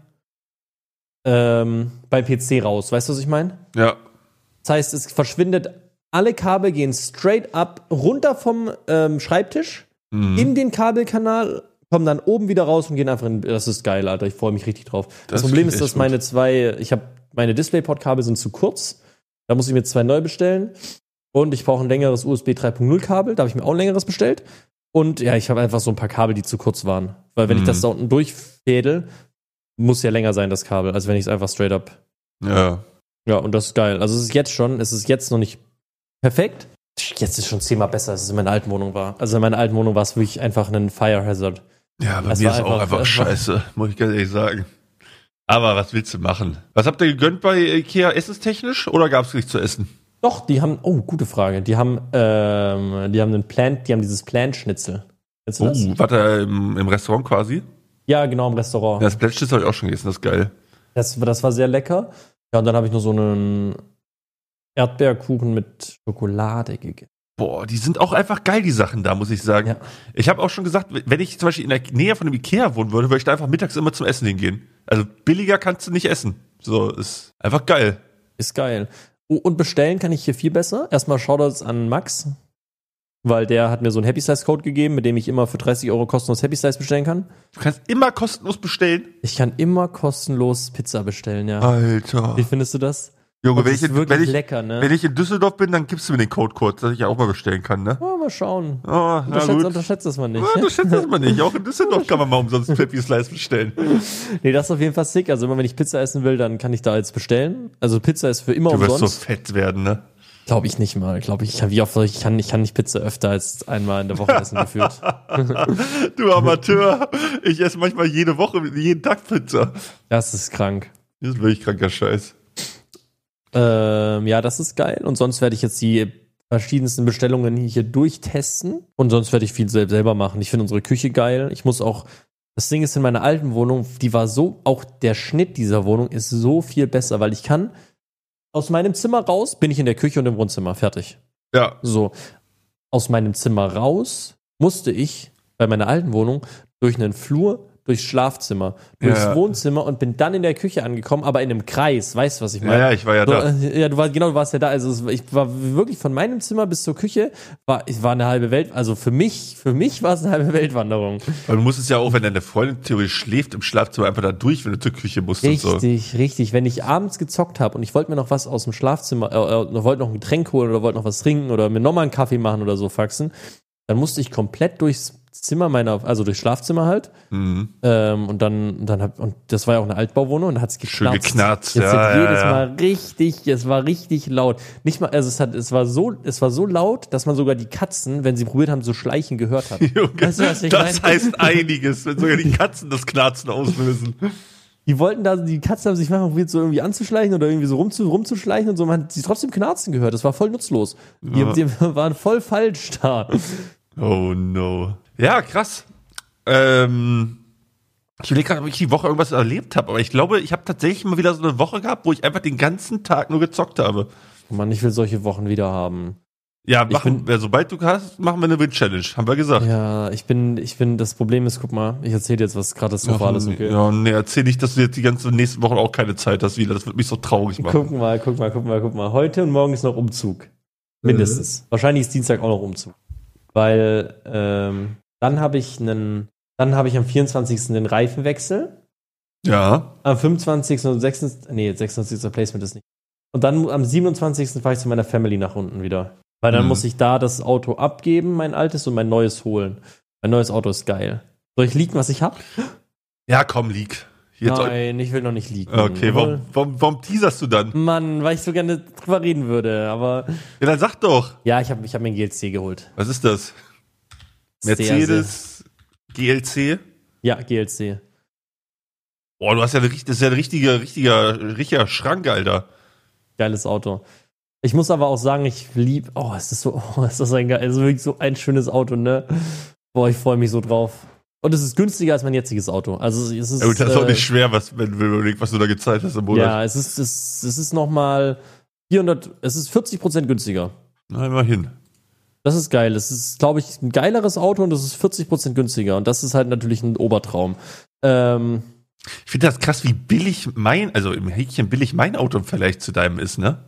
ähm, beim P C raus. Weißt du, was ich meine? Ja. Das heißt, es verschwindet, alle Kabel gehen straight up runter vom ähm, Schreibtisch Mhm. in den Kabelkanal, kommen dann oben wieder raus und gehen einfach in. Das ist geil, Alter. Ich freue mich richtig drauf. Das, Das Problem klingt ist, dass echt meine gut. zwei, ich habe meine DisplayPort-Kabel sind zu kurz. Da muss ich mir zwei neu bestellen. Und ich brauche ein längeres U S B drei Punkt null Kabel. Da habe ich mir auch ein längeres bestellt. Und ja, ich habe einfach so ein paar Kabel, die zu kurz waren. Weil wenn Mhm. ich das da unten durchfädel, muss ja länger sein, das Kabel, als wenn ich es einfach straight up. Ja. Ja, und das ist geil. Also es ist jetzt schon, es ist jetzt noch nicht perfekt. Jetzt ist schon zehnmal besser, als es in meiner alten Wohnung war. Also in meiner alten Wohnung war es wirklich einfach ein Fire Hazard. Ja, bei Es mir war ist auch einfach- einfach es war- scheiße, muss ich ganz ehrlich sagen. Aber was willst du machen? Was habt ihr gegönnt bei Ikea, essenstechnisch, oder gab es nichts zu essen? Doch, die haben, oh, gute Frage. Die haben, ähm, die haben einen Plant, die haben dieses Plant-Schnitzel. Kennst du das? Oh, warte, im, im Restaurant quasi? Ja, genau, im Restaurant. Ja, das Plätzchen habe ich auch schon gegessen, das ist geil. Das, das war sehr lecker. Ja, und dann habe ich nur so einen Erdbeerkuchen mit Schokolade gegessen. Boah, die sind auch einfach geil, die Sachen da, muss ich sagen. Ja. Ich habe auch schon gesagt, wenn ich zum Beispiel in der Nähe von einem Ikea wohnen würde, würde ich da einfach mittags immer zum Essen hingehen. Also billiger kannst du nicht essen. So, ist einfach geil. Ist geil. Oh, und bestellen kann ich hier viel besser. Erstmal Shoutouts an Max, weil der hat mir so einen Happy Size Code gegeben, mit dem ich immer für dreißig Euro kostenlos Happy Size bestellen kann. Du kannst immer kostenlos bestellen. Ich kann immer kostenlos Pizza bestellen, ja. Alter. Wie findest du das? Junge, Und wenn das ich, ist in, wirklich wenn, ich, lecker, ne? wenn ich in Düsseldorf bin, dann gibst du mir den Code kurz, dass ich auch mal bestellen kann, ne? Oh, mal schauen. Oh, na Unterschätzt, gut. unterschätzt das mal nicht. Ja, das schätzt das mal nicht. Auch in Düsseldorf kann man mal umsonst Happy Slice bestellen. Nee, das ist auf jeden Fall sick. Also immer wenn ich Pizza essen will, dann kann ich da jetzt bestellen. Also Pizza ist für immer Du wirst so umsonst. fett werden, ne? Glaube ich nicht mal. Glaube ich, ich kann, wie oft soll ich, ich kann, ich kann nicht Pizza öfter als einmal in der Woche essen gefühlt. Du Amateur. Ich esse manchmal jede Woche, jeden Tag Pizza. Das ist krank. Das ist wirklich kranker Scheiß. Ähm, ja, das ist geil. Und sonst werde ich jetzt die verschiedensten Bestellungen hier durchtesten. Und sonst werde ich viel sel- selber machen. Ich finde unsere Küche geil. Ich muss auch, das Ding ist in meiner alten Wohnung, die war so, auch der Schnitt dieser Wohnung ist so viel besser, weil ich kann aus meinem Zimmer raus, bin ich in der Küche und im Wohnzimmer. Fertig. Ja. So, aus meinem Zimmer raus musste ich bei meiner alten Wohnung durch einen Flur, durchs Schlafzimmer, durchs Ja. Wohnzimmer und bin dann in der Küche angekommen, aber in einem Kreis. Weißt du, was ich Ja, meine? ja, ich war ja So, da. äh, ja, du warst, genau, du warst ja da. Also es, ich war wirklich von meinem Zimmer bis zur Küche, war, ich war eine halbe Welt, also für mich, für mich war es eine halbe Weltwanderung. Weil du musstest ja auch, wenn deine Freundin theoretisch schläft im Schlafzimmer, einfach da durch, wenn du zur Küche musst und so. Richtig, richtig. Wenn ich abends gezockt habe und ich wollte mir noch was aus dem Schlafzimmer, äh, äh, wollte noch ein Getränk holen oder wollte noch was trinken oder mir nochmal einen Kaffee machen oder so faxen, dann musste ich komplett durchs Zimmer meiner, also durchs Schlafzimmer halt. Mhm. Ähm, und dann, dann hab, und das war ja auch eine Altbauwohnung und da hat es Schön geknarzt. geknarzt, Es ja, hat ja, jedes ja. Mal richtig, es war richtig laut. Nicht mal, also es hat, es war so, es war so laut, dass man sogar die Katzen, wenn sie probiert haben, so schleichen gehört hat. Junge, Weißt du, was ich das meine? heißt einiges, wenn sogar die Katzen das Knarzen auslösen. Die wollten da, die Katzen haben sich manchmal probiert, so irgendwie anzuschleichen oder irgendwie so rumzu, rumzuschleichen und so. Man hat sie trotzdem knarzen gehört. Das war voll nutzlos. Die, Ja. die waren voll falsch da. Oh no. Ja, krass. Ähm, ich überlege gerade, ob ich die Woche irgendwas erlebt habe, aber ich glaube, ich habe tatsächlich mal wieder so eine Woche gehabt, wo ich einfach den ganzen Tag nur gezockt habe. Oh Mann, ich will solche Wochen wieder haben. Ja, Ich machen, bin- äh, sobald du hast, machen wir eine Win-Challenge, haben wir gesagt. Ja, ich bin, ich bin, das Problem ist, guck mal, ich erzähle dir jetzt was Katastrophales, Ach, okay? Ja, nee, erzähl nicht, dass du jetzt die ganze nächsten Woche auch keine Zeit hast wieder. Das wird mich so traurig machen. Guck mal, guck mal, guck mal, guck mal. Heute und morgen ist noch Umzug. Mindestens. Wahrscheinlich ist Dienstag auch noch Umzug. Weil ähm, dann habe ich einen, dann habe ich am vierundzwanzigsten den Reifenwechsel. Ja. Am fünfundzwanzigsten und sechsundzwanzigsten Nee, sechsundzwanzigsten Placement ist nicht. Und dann am siebenundzwanzigsten fahre ich zu meiner Family nach unten wieder. Weil dann Mhm. muss ich da das Auto abgeben, mein altes, und mein neues holen. Mein neues Auto ist geil. Soll ich leaken, was ich hab? Ja, komm, Leak. Jetzt Nein, ich will noch nicht liegen. Okay, warum, warum, warum teaserst du dann? Mann, weil ich so gerne drüber reden würde, aber... Ja, dann sag doch. Ja, ich habe ich hab mir ein G L C geholt. Was ist das? Mercedes sehr, sehr. G L C? Ja, G L C. Boah, du hast ja eine, das ist ja ein richtiger, richtiger, richtiger Schrank, Alter. Geiles Auto. Ich muss aber auch sagen, ich lieb, oh, es ist so, oh, ist das ein geil, es ist wirklich so ein schönes Auto, ne? Boah, ich freue mich so drauf. Und es ist günstiger als mein jetziges Auto. Also es ist. Ja, gut, das ist äh, auch nicht schwer, was, wenn du überlegst, was du da gezahlt hast im Monat. Ja, es ist, es, es ist nochmal vierhundert, es ist vierzig Prozent günstiger. Na, immerhin. Das ist geil. Es ist, glaube ich, ein geileres Auto und es ist vierzig Prozent günstiger. Und das ist halt natürlich ein Obertraum. Ähm, ich finde das krass, wie billig mein, also im Häkchen billig mein Auto im Vergleich zu deinem ist, ne?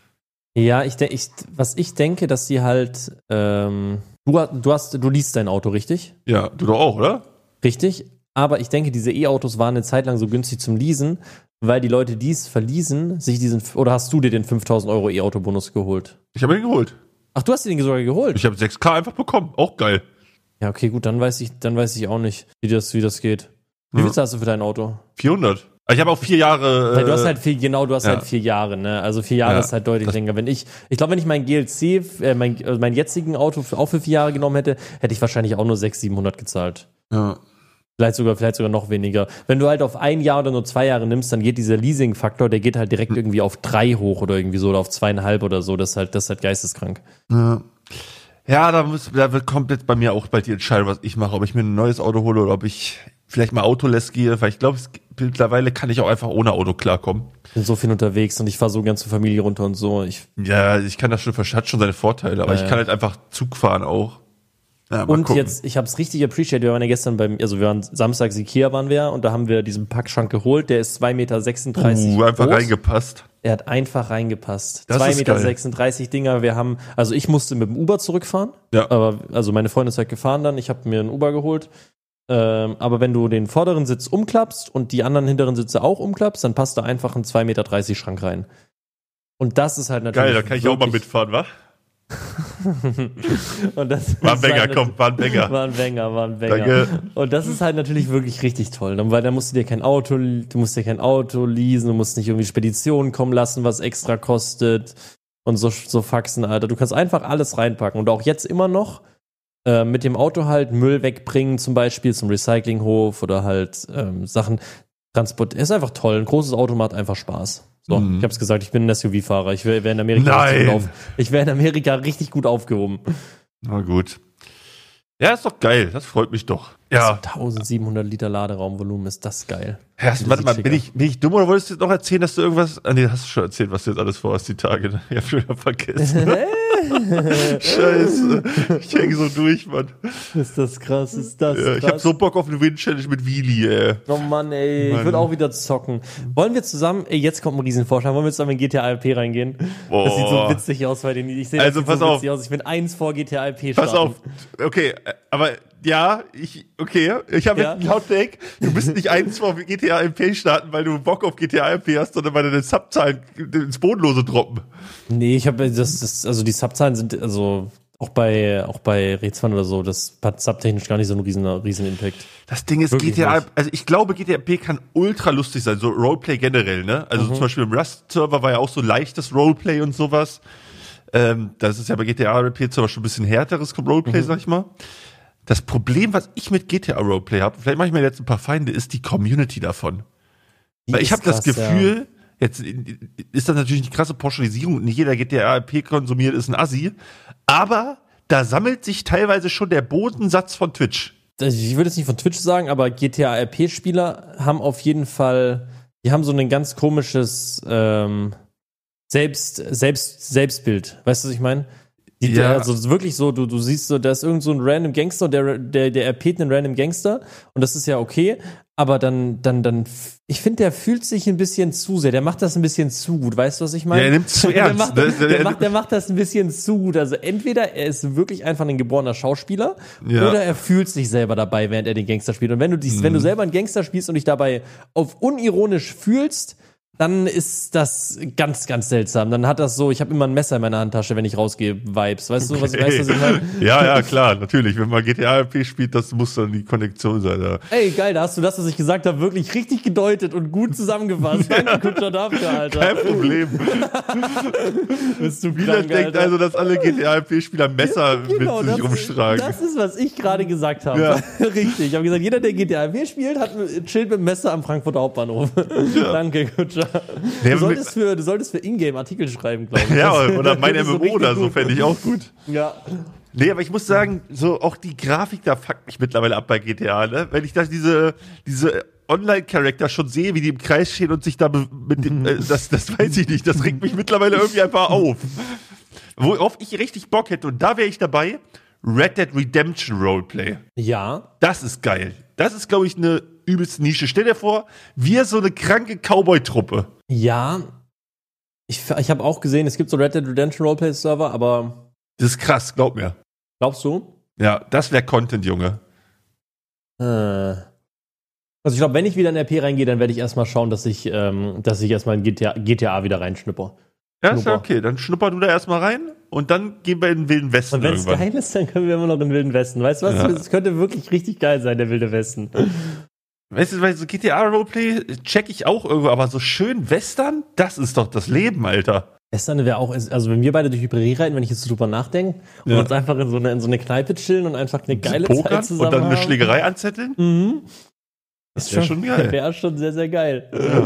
Ja, ich denke, ich, was ich denke, dass die halt, ähm, du, du hast, du liest dein Auto, richtig? Ja, du doch auch, oder? Richtig. Aber ich denke, diese E-Autos waren eine Zeit lang so günstig zum Leasen, weil die Leute, die es verleasen, sich diesen, oder hast du dir den fünftausend Euro E-Auto-Bonus geholt? Ich habe ihn geholt. Ach, du hast den sogar geholt? Ich habe sechs K einfach bekommen. Auch geil. Ja, okay, gut, dann weiß ich, dann weiß ich auch nicht, wie das, wie das geht. Wie viel zahlst du für dein Auto? vierhundert. Ich habe auch vier Jahre. Weil du hast halt vier, genau, du hast ja. halt vier Jahre, ne? Also vier Jahre Ja, ist halt deutlich länger. Wenn ich, ich glaube, wenn ich mein G L C, äh, mein, äh, mein jetzigen Auto für, auch für vier Jahre genommen hätte, hätte ich wahrscheinlich auch nur sechshundert, siebenhundert gezahlt. Ja. Vielleicht sogar, vielleicht sogar noch weniger. Wenn du halt auf ein Jahr oder nur zwei Jahre nimmst, dann geht dieser Leasing-Faktor, der geht halt direkt irgendwie auf drei hoch oder irgendwie so, oder auf zweieinhalb oder so. Das ist halt, das ist halt geisteskrank. Ja. Ja, da, muss, da kommt jetzt bei mir auch bald die Entscheidung, was ich mache, ob ich mir ein neues Auto hole oder ob ich vielleicht mal autoless gehe, weil ich glaube, mittlerweile kann ich auch einfach ohne Auto klarkommen. Ich bin so viel unterwegs und ich fahre so ganz zur Familie runter und so. Ich ja, ich kann das schon, hat schon seine Vorteile, aber ja, ich kann halt einfach Zug fahren auch. Ja, und gucken. jetzt, ich habe es richtig appreciated, wir waren ja gestern beim, also wir waren samstags Ikea waren wir und da haben wir diesen Packschrank geholt, der ist zwei Meter sechsunddreißig uh, einfach groß. Reingepasst. Er hat einfach reingepasst. Das zwei ist Meter geil. sechsunddreißig Dinger, wir haben, also ich musste mit dem Uber zurückfahren, Ja. aber, also meine Freundin ist halt gefahren dann, ich habe mir einen Uber geholt, ähm, aber wenn du den vorderen Sitz umklappst und die anderen hinteren Sitze auch umklappst, dann passt da einfach ein zwei Meter dreißig Schrank rein. Und das ist halt natürlich Geil, da kann ich auch mal wirklich- mitfahren, wa? Und das War ein ist Banger, halt komm, war ein Banger. War ein Banger, war ein Banger. Danke. Und das ist halt natürlich wirklich richtig toll, ne? Weil da musst du dir kein Auto, du musst dir kein Auto leasen, du musst nicht irgendwie Speditionen kommen lassen, was extra kostet und so, so Faxen, Alter. Du kannst einfach alles reinpacken und auch jetzt immer noch äh, mit dem Auto halt Müll wegbringen, zum Beispiel zum Recyclinghof oder halt ähm, Sachen transport. Ist einfach toll. Ein großes Auto macht einfach Spaß. So, Mhm. ich hab's gesagt, ich bin ein S U V-Fahrer. Ich wäre wär in Amerika Nein. richtig gut auf, ich wäre in Amerika richtig gut aufgehoben. Na gut. Ja, ist doch geil, das freut mich doch. Ja. eintausendsiebenhundert Liter Laderaumvolumen, ist das geil. Ja, Das warte sieht mal, schick bin aus. ich, bin ich dumm oder wolltest du jetzt noch erzählen, dass du irgendwas. Ah, nee, hast du schon erzählt, was du jetzt alles vorhast, die Tage. Ne? Ich hab schon wieder vergessen. Scheiße. Ich hänge so durch, Mann. Ist das krass, ist das Ja, krass. ich hab so Bock auf eine Win-Challenge mit Wheelie, ey. Oh Mann, ey, Mann. ich würde auch wieder zocken. Wollen wir zusammen, ey, jetzt kommt ein Riesenvorschlag, wollen wir zusammen in G T A R P reingehen? Boah. Das sieht so witzig aus bei den, ich sehe das Also, sieht pass so auf. witzig aus. Ich bin eins vor G T A R P Pass starten. auf. Okay, aber ja, ich, okay, ich habe Ja. jetzt einen Hot Take. Du bist nicht eins vor G T A R P starten, weil du Bock auf G T A R P hast, sondern weil deine Subzahlen ins Bodenlose droppen. Nee, ich habe das, das, also die Subzahlen sind, also auch bei, auch bei Rätseln oder so, das hat subtechnisch gar nicht so einen riesen, riesen Impact. Das Ding ist, Wirklich G T A, nicht. also ich glaube, G T A P kann ultra lustig sein, so Roleplay generell, ne? Also Mhm. zum Beispiel im Rust-Server war ja auch so leichtes Roleplay und sowas. Ähm, das ist ja bei G T A R P zum Beispiel ein bisschen härteres Roleplay, Mhm. sag ich mal. Das Problem, was ich mit G T A Roleplay habe, vielleicht mache ich mir jetzt ein paar Feinde, ist die Community davon. Die Weil ich ist habe das krass, Gefühl, jetzt ist das natürlich eine krasse Pauschalisierung, und nicht jeder G T A R P konsumiert, ist ein Assi, aber da sammelt sich teilweise schon der Bodensatz von Twitch. Also ich würde jetzt nicht von Twitch sagen, aber G T A R P-Spieler haben auf jeden Fall, die haben so ein ganz komisches ähm, Selbst, Selbst, Selbstbild. Weißt du, was ich meine? Die, Ja. Also wirklich so, du, du siehst so, da ist irgend so ein random Gangster, der, der, der erpäht einen random Gangster und das ist ja okay, aber dann, dann, dann, ich finde, der fühlt sich ein bisschen zu sehr, der macht das ein bisschen zu gut, weißt du, was ich meine? Ja, er nimmt's zu der, ernst, macht, ne? der, Der- macht, der macht das ein bisschen zu gut, also entweder er ist wirklich einfach ein geborener Schauspieler Ja. oder er fühlt sich selber dabei, während er den Gangster spielt und wenn du dies, Mhm. wenn du selber einen Gangster spielst und dich dabei auf unironisch fühlst, dann ist das ganz, ganz seltsam. Dann hat das so, ich habe immer ein Messer in meiner Handtasche, wenn ich rausgehe, Vibes. Weißt du, was, Okay. weißt du, was ich meine? Ja, ja, klar, natürlich. Wenn man G T A R P spielt, das muss dann die Konnektion sein. Ja. Ey, geil, da hast du das, was ich gesagt habe, wirklich richtig gedeutet und gut zusammengefasst. Danke, Kutscher, dafür, Alter. Kein Problem. Bist du Wieland krank, denkt Alter. also, dass alle G T A R P-Spieler Messer Genau, mit sich das, rumstragen. das ist, was ich gerade gesagt habe. Ja. Richtig. Ich habe gesagt, jeder, der G T A vier spielt, hat chillt mit dem Messer am Frankfurter Hauptbahnhof. Ja. Danke, Kutscher. Nee, Du solltest für, du solltest für Ingame Artikel schreiben, glaube ich. Ja, Das- oder mein das ist M M O oder so, richtig fände ich auch gut. gut. Ja. Nee, aber ich muss sagen, so auch die Grafik, da fuckt mich mittlerweile ab bei G T A, ne? Wenn ich da diese, diese Online-Charakter schon sehe, wie die im Kreis stehen und sich da be- mit dem, äh, das, das weiß ich nicht, das regt mich mittlerweile irgendwie einfach auf. Worauf ich richtig Bock hätte, und da wäre ich dabei, Red Dead Redemption Roleplay. Ja. Das ist geil. Das ist, glaube ich, eine übelste Nische. Stell dir vor, wir so eine kranke Cowboy-Truppe. Ja. Ich, ich habe auch gesehen, es gibt so Red Dead Redemption Roleplay-Server, aber Das ist krass, glaub mir. glaubst du? Ja, das wäre Content, Junge. Äh. Also ich glaube, wenn ich wieder in R P reingehe, dann werde ich erstmal schauen, dass ich, ähm, dass ich erstmal in G T A, G T A wieder reinschnupper. Ja, ist ja Schnupper. okay. Dann schnupper du da erstmal rein und dann gehen wir in den Wilden Westen Und wenn es irgendwann. geil ist, dann können wir immer noch in den Wilden Westen. Weißt du was? Ja. Es könnte wirklich richtig geil sein, der Wilde Westen. Weißt du, weil so G T A-Roleplay check ich auch irgendwo, aber so schön Western, das ist doch das Leben, Alter. Western wäre auch, also wenn wir beide durch die Prärie reiten, wenn ich jetzt so drüber nachdenke und Ja. uns einfach in so, eine, in so eine Kneipe chillen und einfach eine geile Pokern Zeit zusammen und dann eine haben. Schlägerei anzetteln? Mhm. Das wäre schon geil. Wäre schon sehr, sehr geil. Ja.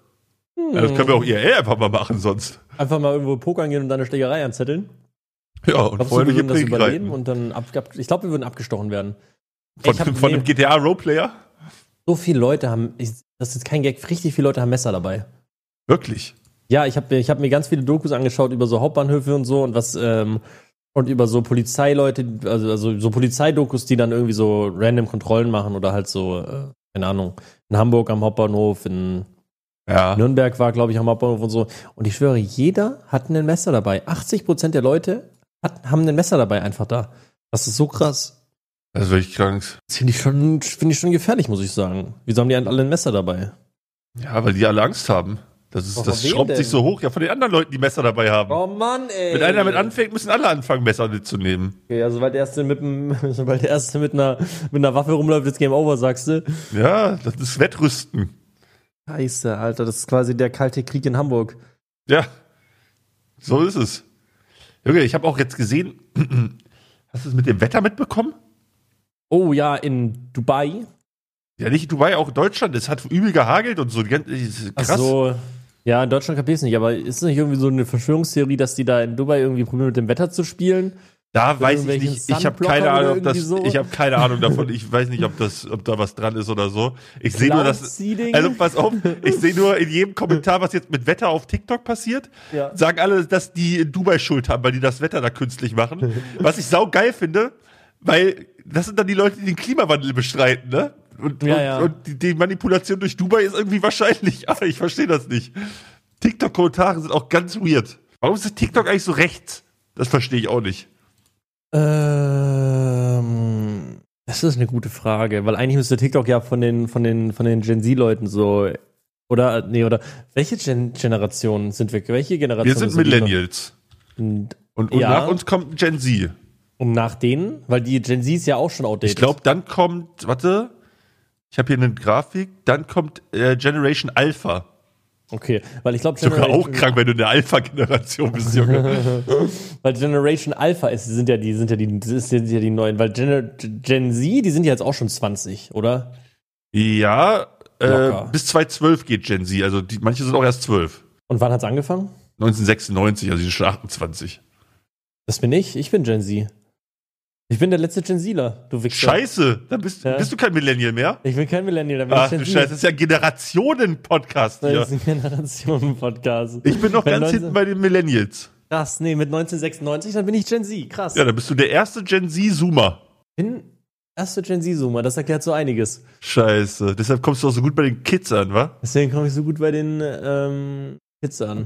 Ja, das können wir auch I R L einfach mal machen sonst. Einfach mal irgendwo pokern gehen und dann eine Schlägerei anzetteln. Ja, und Glaubst du, vorher wir durch die würden das Prärie überleben reiten. und dann ab, ab, ich glaube, wir würden abgestochen werden. Von, Ich hab- von nee. einem G T A-Roleplayer? So viele Leute haben, ich, das ist jetzt kein Gag, richtig viele Leute haben Messer dabei. Wirklich? Ja, ich habe ich hab mir ganz viele Dokus angeschaut über so Hauptbahnhöfe und so und was ähm, und über so Polizeileute, also, also so Polizeidokus, die dann irgendwie so random Kontrollen machen oder halt so, äh, keine Ahnung, in Hamburg am Hauptbahnhof, in Ja. Nürnberg war, glaube ich, am Hauptbahnhof und so. Und ich schwöre, jeder hat ein Messer dabei. achtzig Prozent der Leute hat, haben ein Messer dabei einfach da. Das ist so krass. Das ist wirklich krank. Das finde ich schon, finde ich schon gefährlich, muss ich sagen. Wieso haben die alle ein Messer dabei? Ja, weil die alle Angst haben. Das, ist, Aber das wen schraubt denn? sich so hoch. Ja, von den anderen Leuten, die Messer dabei haben. Oh Mann, ey. Wenn einer damit anfängt, müssen alle anfangen, Messer mitzunehmen. Okay, also sobald der Erste mit, dem, sobald der Erste mit einer, mit einer Waffe rumläuft, ist Game Over, sagst du? Ja, das ist Wettrüsten. Scheiße, Alter, das ist quasi der kalte Krieg in Hamburg. Ja, so ist es. Junge, ich habe auch jetzt gesehen, hast du es mit dem Wetter mitbekommen? Oh ja, in Dubai. Ja, nicht in Dubai, auch in Deutschland. Es hat übel gehagelt und so. Die ganze- Krass. Ach so. Ja, in Deutschland kapier ich nicht, aber ist es nicht irgendwie so eine Verschwörungstheorie, dass die da in Dubai irgendwie Probleme mit dem Wetter zu spielen? Da Mit weiß ich irgendwelchen nicht. Ich habe Sunblocker keine oder Ahnung, ob das. irgendwie so? Ich habe keine Ahnung davon. Ich weiß nicht, ob das, ob da was dran ist oder so. Ich sehe nur, dass. Cloud-Seeding? Also pass auf, ich sehe nur in jedem Kommentar, was jetzt mit Wetter auf TikTok passiert, Ja. sagen alle, dass die in Dubai Schuld haben, weil die das Wetter da künstlich machen. Was ich saugeil finde, weil das sind dann die Leute, die den Klimawandel bestreiten, ne? Und, Ja, und, ja. und die, die Manipulation durch Dubai ist irgendwie wahrscheinlich. Aber ich verstehe das nicht. TikTok-Kommentare sind auch ganz weird. Warum ist TikTok eigentlich so rechts? Das verstehe ich auch nicht. Ähm, das ist eine gute Frage, weil eigentlich müsste TikTok ja von den, von den, von den Gen Z-Leuten so, oder, nee, oder, welche Gen Generation sind wir, welche Generation? Wir sind Millennials. Und, Und, und Ja. nach uns kommt Gen Z. und nach denen, weil die Gen Z ist ja auch schon outdated. Ich glaube, dann kommt, warte, ich habe hier eine Grafik, dann kommt äh, Generation Alpha. Okay, weil ich glaube, Sogar auch krank, wenn du eine Alpha-Generation bist, Junge. Weil Generation Alpha ist, sind ja die, sind ja die, das sind ja die neuen, weil Gen, Gen Z, die sind ja jetzt auch schon zwanzig, oder? Ja, äh, Locker. bis zweitausendzwölf geht Gen Z, also die, manche sind auch erst zwölf. Und wann hat's angefangen? neunzehnhundertsechsundneunzig, also die sind schon achtundzwanzig. Das bin ich, ich bin Gen Z. Ich bin der letzte Gen Zler, du Wichser. Scheiße, dann bist, Ja. bist du kein Millennial mehr? Ich bin kein Millennial, da bin Ach ich Gen du Z. Scheiße, das ist ja ein Generationen-Podcast Das hier. ist ein Generationen-Podcast. Ich bin noch Wenn ganz neunzehn hinten bei den Millennials. Krass, nee, mit neunzehnhundertsechsundneunzig, dann bin ich Gen Z. Krass. Ja, dann bist du der erste Gen Z-Zoomer. Ich bin erste Gen Z-Zoomer, das erklärt so einiges. Scheiße, deshalb kommst du auch so gut bei den Kids an, wa? Deswegen komme ich so gut bei den ähm, Kids an.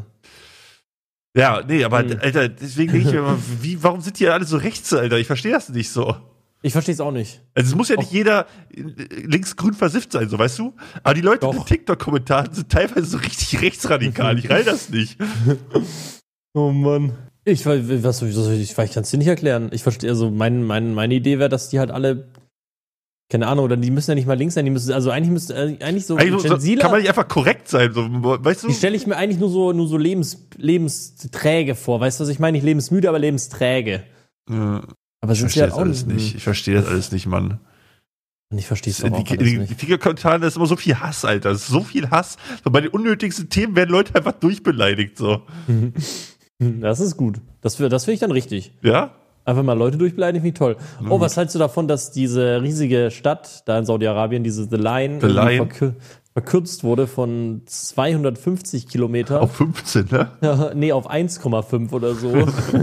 Ja, nee, aber Hm. Alter, deswegen denke ich mir immer, wie, warum sind die alle so rechts, Alter? Ich verstehe das nicht so. Ich verstehe es auch nicht. Also es muss ja Auch- nicht jeder linksgrün versifft sein, so weißt du? Aber die Leute Doch. in den TikTok-Kommentaren sind teilweise so richtig rechtsradikal. Ich reih das nicht. Oh Mann. Ich, weiß- was, was, ich, ich kann es dir nicht erklären. Ich verstehe, also mein, mein, meine Idee wäre, dass die halt alle, keine Ahnung, oder die müssen ja nicht mal links sein, die müssen, also eigentlich müsste, äh, eigentlich so, Eigentlich so, Gensila, kann man nicht einfach korrekt sein, so, weißt du? die stelle ich mir eigentlich nur so, nur so lebens, lebensträge vor. Weißt du, was ich meine? Nicht lebensmüde, aber lebensträge. Ja. Aber Ich sind sie verstehe halt das auch alles nicht. Ich verstehe das alles nicht, Mann. Und ich verstehe es Die, auch die, alles die, nicht. die TikTok-Kommentare, da ist immer so viel Hass, Alter. Das ist so viel Hass. So bei den unnötigsten Themen werden Leute einfach durchbeleidigt, so. Das ist gut. Das, wär- das finde ich dann richtig. Ja? Einfach mal Leute durchbeleidigen, finde ich toll. Na Oh, gut. was hältst du davon, dass diese riesige Stadt da in Saudi-Arabien, diese The Line, The irgendwie Line. verkür verkürzt wurde von zweihundertfünfzig Kilometer? Auf fünfzehn, ne? Nee, auf eins Komma fünf oder so.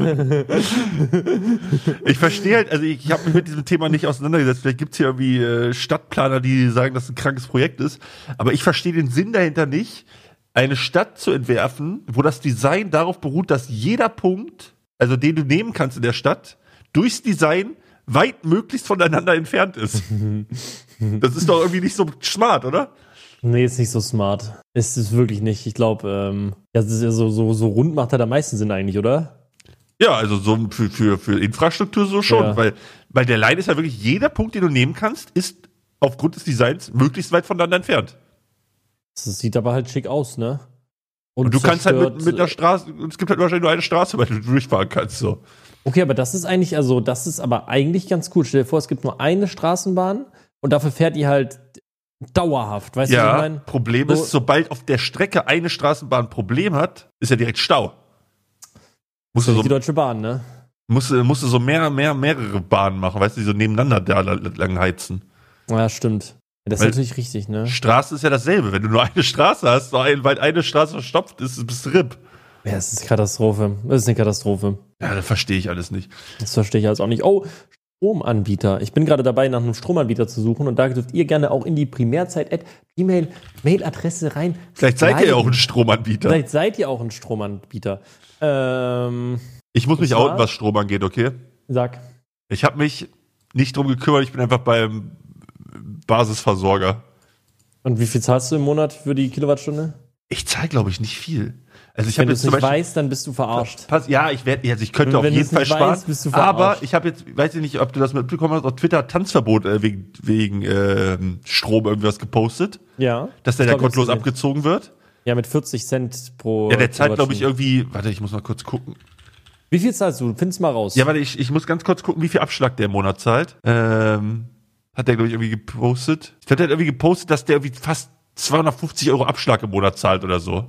Ich verstehe halt, also ich, ich habe mich mit diesem Thema nicht auseinandergesetzt. Vielleicht gibt's hier irgendwie äh, Stadtplaner, die sagen, dass es ein krankes Projekt ist. Aber ich verstehe den Sinn dahinter nicht, eine Stadt zu entwerfen, wo das Design darauf beruht, dass jeder Punkt, also den du nehmen kannst in der Stadt, durchs Design weit möglichst voneinander entfernt ist. Das ist doch irgendwie nicht so smart, oder? Nee, ist nicht so smart. Ist es wirklich nicht. Ich glaube, ähm, ja, das ist ja so, so, so rund macht halt am meisten Sinn eigentlich, oder? Ja, also so für, für, für Infrastruktur so schon, Ja. weil, weil der Line ist ja wirklich, jeder Punkt, den du nehmen kannst, ist aufgrund des Designs möglichst weit voneinander entfernt. Das sieht aber halt schick aus, ne? Und du kannst halt mit, zerstört- mit einer Straße, es gibt halt wahrscheinlich nur eine Straße, weil du durchfahren kannst, so. Okay, aber das ist eigentlich, also das ist aber eigentlich ganz cool. Stell dir vor, es gibt nur eine Straßenbahn und dafür fährt die halt dauerhaft. Weißt du, was ich Ja, meine? Problem So- ist, sobald auf der Strecke eine Straßenbahn ein Problem hat, ist ja direkt Stau. Musst du Das ist so, die Deutsche Bahn, ne? musst, du- musst du so mehr, mehr, mehrere Bahnen machen, weißt du, die so nebeneinander da lang heizen. Ja, stimmt. Ja, das ist Weil- natürlich richtig, ne? Straße ist ja dasselbe. Wenn du nur eine Straße hast, so ein, weil eine Straße verstopft ist, bist du RIP. Ja, das ist Katastrophe. Das ist eine Katastrophe. Ja, das verstehe ich alles nicht. Das verstehe ich also auch nicht. Oh, Stromanbieter. Ich bin gerade dabei, nach einem Stromanbieter zu suchen und da dürft ihr gerne auch in die Primärzeit at Gmail Mailadresse rein. Vielleicht seid ihr ja leiten. auch ein Stromanbieter. Vielleicht seid ihr auch ein Stromanbieter. Ähm, Ich muss mich Und zwar- outen, was Strom angeht, okay? sag. Ich habe mich nicht drum gekümmert, ich bin einfach beim Basisversorger. Und wie viel zahlst du im Monat für die Kilowattstunde? Ich zahle, glaube ich, nicht viel. Also ich Wenn habe du jetzt es zum nicht Beispiel. weißt, dann bist du verarscht. Pass, ja, ich werde, also ich könnte Wenn- auf wenn jeden du's Fall nicht sparen. weißt, bist du verarscht. Aber ich habe jetzt, weiß ich nicht, ob du das mitbekommen hast, auf Twitter hat Tanzverbot äh, wegen, wegen ähm, Strom irgendwas gepostet, Ja. dass der Ich da glaub, gottlos das- abgezogen wird. Ja, mit vierzig Cent pro. Ja, der zahlt, glaube ich, Kilowattstunde. irgendwie, warte, ich muss mal kurz gucken. Wie viel zahlst du? Find's mal raus. Ja, warte, ich, ich muss ganz kurz gucken, wie viel Abschlag der im Monat zahlt. Ähm, hat der, glaube ich, irgendwie gepostet. Ich glaube, der hat irgendwie gepostet, dass der irgendwie fast zweihundertfünfzig Euro Abschlag im Monat zahlt oder so.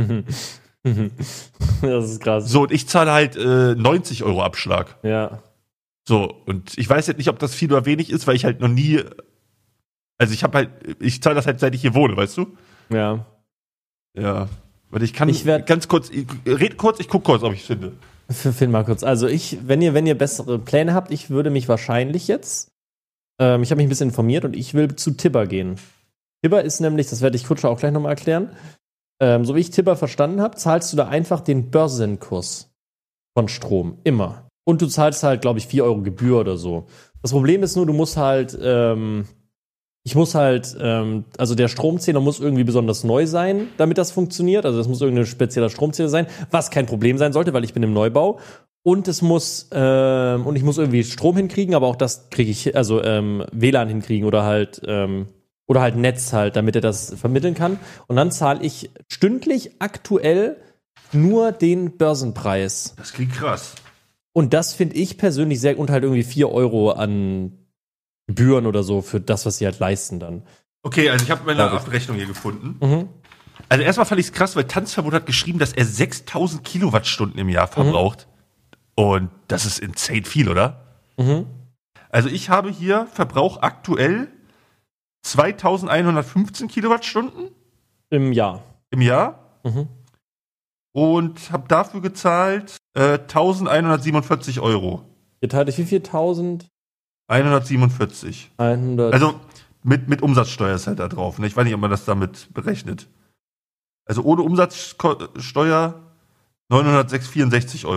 Das ist krass. So, und ich zahle halt äh, neunzig Euro Abschlag. Ja. So, und ich weiß jetzt nicht, ob das viel oder wenig ist, weil ich halt noch nie, also ich habe halt, ich zahle das halt, seit ich hier wohne, weißt du? Ja. Ja. Warte, ich kann Ich werd- ganz kurz, ich, red kurz, ich guck kurz, ob ich finde. F- Film mal kurz. Also ich, wenn ihr, wenn ihr bessere Pläne habt, ich würde mich wahrscheinlich jetzt, ähm, ich habe mich ein bisschen informiert und ich will zu Tibber gehen. Tibber ist nämlich, das werde ich Kutscher auch gleich nochmal erklären, ähm, so wie ich Tibber verstanden habe, zahlst du da einfach den Börsenkurs von Strom. Immer. Und du zahlst halt, glaube ich, vier Euro Gebühr oder so. Das Problem ist nur, du musst halt, ähm, ich muss halt, ähm, also der Stromzähler muss irgendwie besonders neu sein, damit das funktioniert. Also das muss irgendein spezieller Stromzähler sein, was kein Problem sein sollte, weil ich bin im Neubau. Und es muss, ähm, und ich muss irgendwie Strom hinkriegen, aber auch das kriege ich, also ähm, W L A N hinkriegen oder halt, ähm, oder halt Netz halt, damit er das vermitteln kann. Und dann zahle ich stündlich aktuell nur den Börsenpreis. Das klingt krass. Und das finde ich persönlich sehr, und halt irgendwie vier Euro an Gebühren oder so für das, was sie halt leisten dann. Okay, also ich habe meine Glaub ich. Abrechnung hier gefunden. Mhm. Also erstmal fand ich es krass, weil Tanzverbot hat geschrieben, dass er sechstausend Kilowattstunden im Jahr verbraucht. Und das ist insane viel, oder? Mhm. Also ich habe hier Verbrauch aktuell zweitausendeinhundertfünfzehn Kilowattstunden Im Jahr. im Jahr Mhm. und habe dafür gezahlt äh, eintausendeinhundertsiebenundvierzig Euro. Geteilt durch wie viel? eintausendeinhundert? einhundertsiebenundvierzig. Also mit, mit Umsatzsteuer ist halt da drauf. Ne? Ich weiß nicht, ob man das damit berechnet. Also ohne Umsatzsteuer neunhundertvierundsechzig Euro.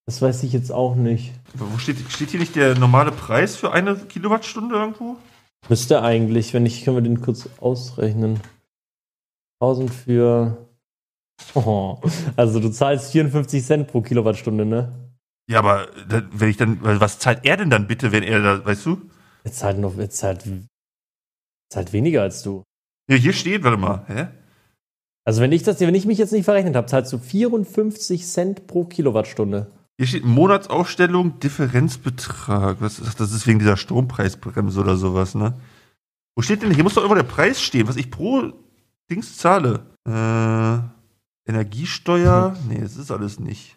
Das weiß ich jetzt auch nicht. Aber wo steht, steht hier nicht der normale Preis für eine Kilowattstunde irgendwo? Müsste eigentlich, wenn nicht, können wir den kurz ausrechnen. tausend für... Oh, also du zahlst vierundfünfzig Cent pro Kilowattstunde, ne? Ja, aber wenn ich dann, was zahlt er denn dann bitte, wenn er da, weißt du? Jetzt zahlt noch, jetzt zahlt, zahlt weniger als du. Ja, hier steht, warte mal, hä? Also wenn ich das, wenn ich mich jetzt nicht verrechnet habe, zahlst du vierundfünfzig Cent pro Kilowattstunde. Hier steht Monatsaufstellung, Differenzbetrag. Was ist das? Das ist wegen dieser Strompreisbremse oder sowas, ne? Wo steht denn, hier muss doch irgendwo der Preis stehen, was ich pro Dings zahle. Äh, Energiesteuer? Nee, das ist alles nicht.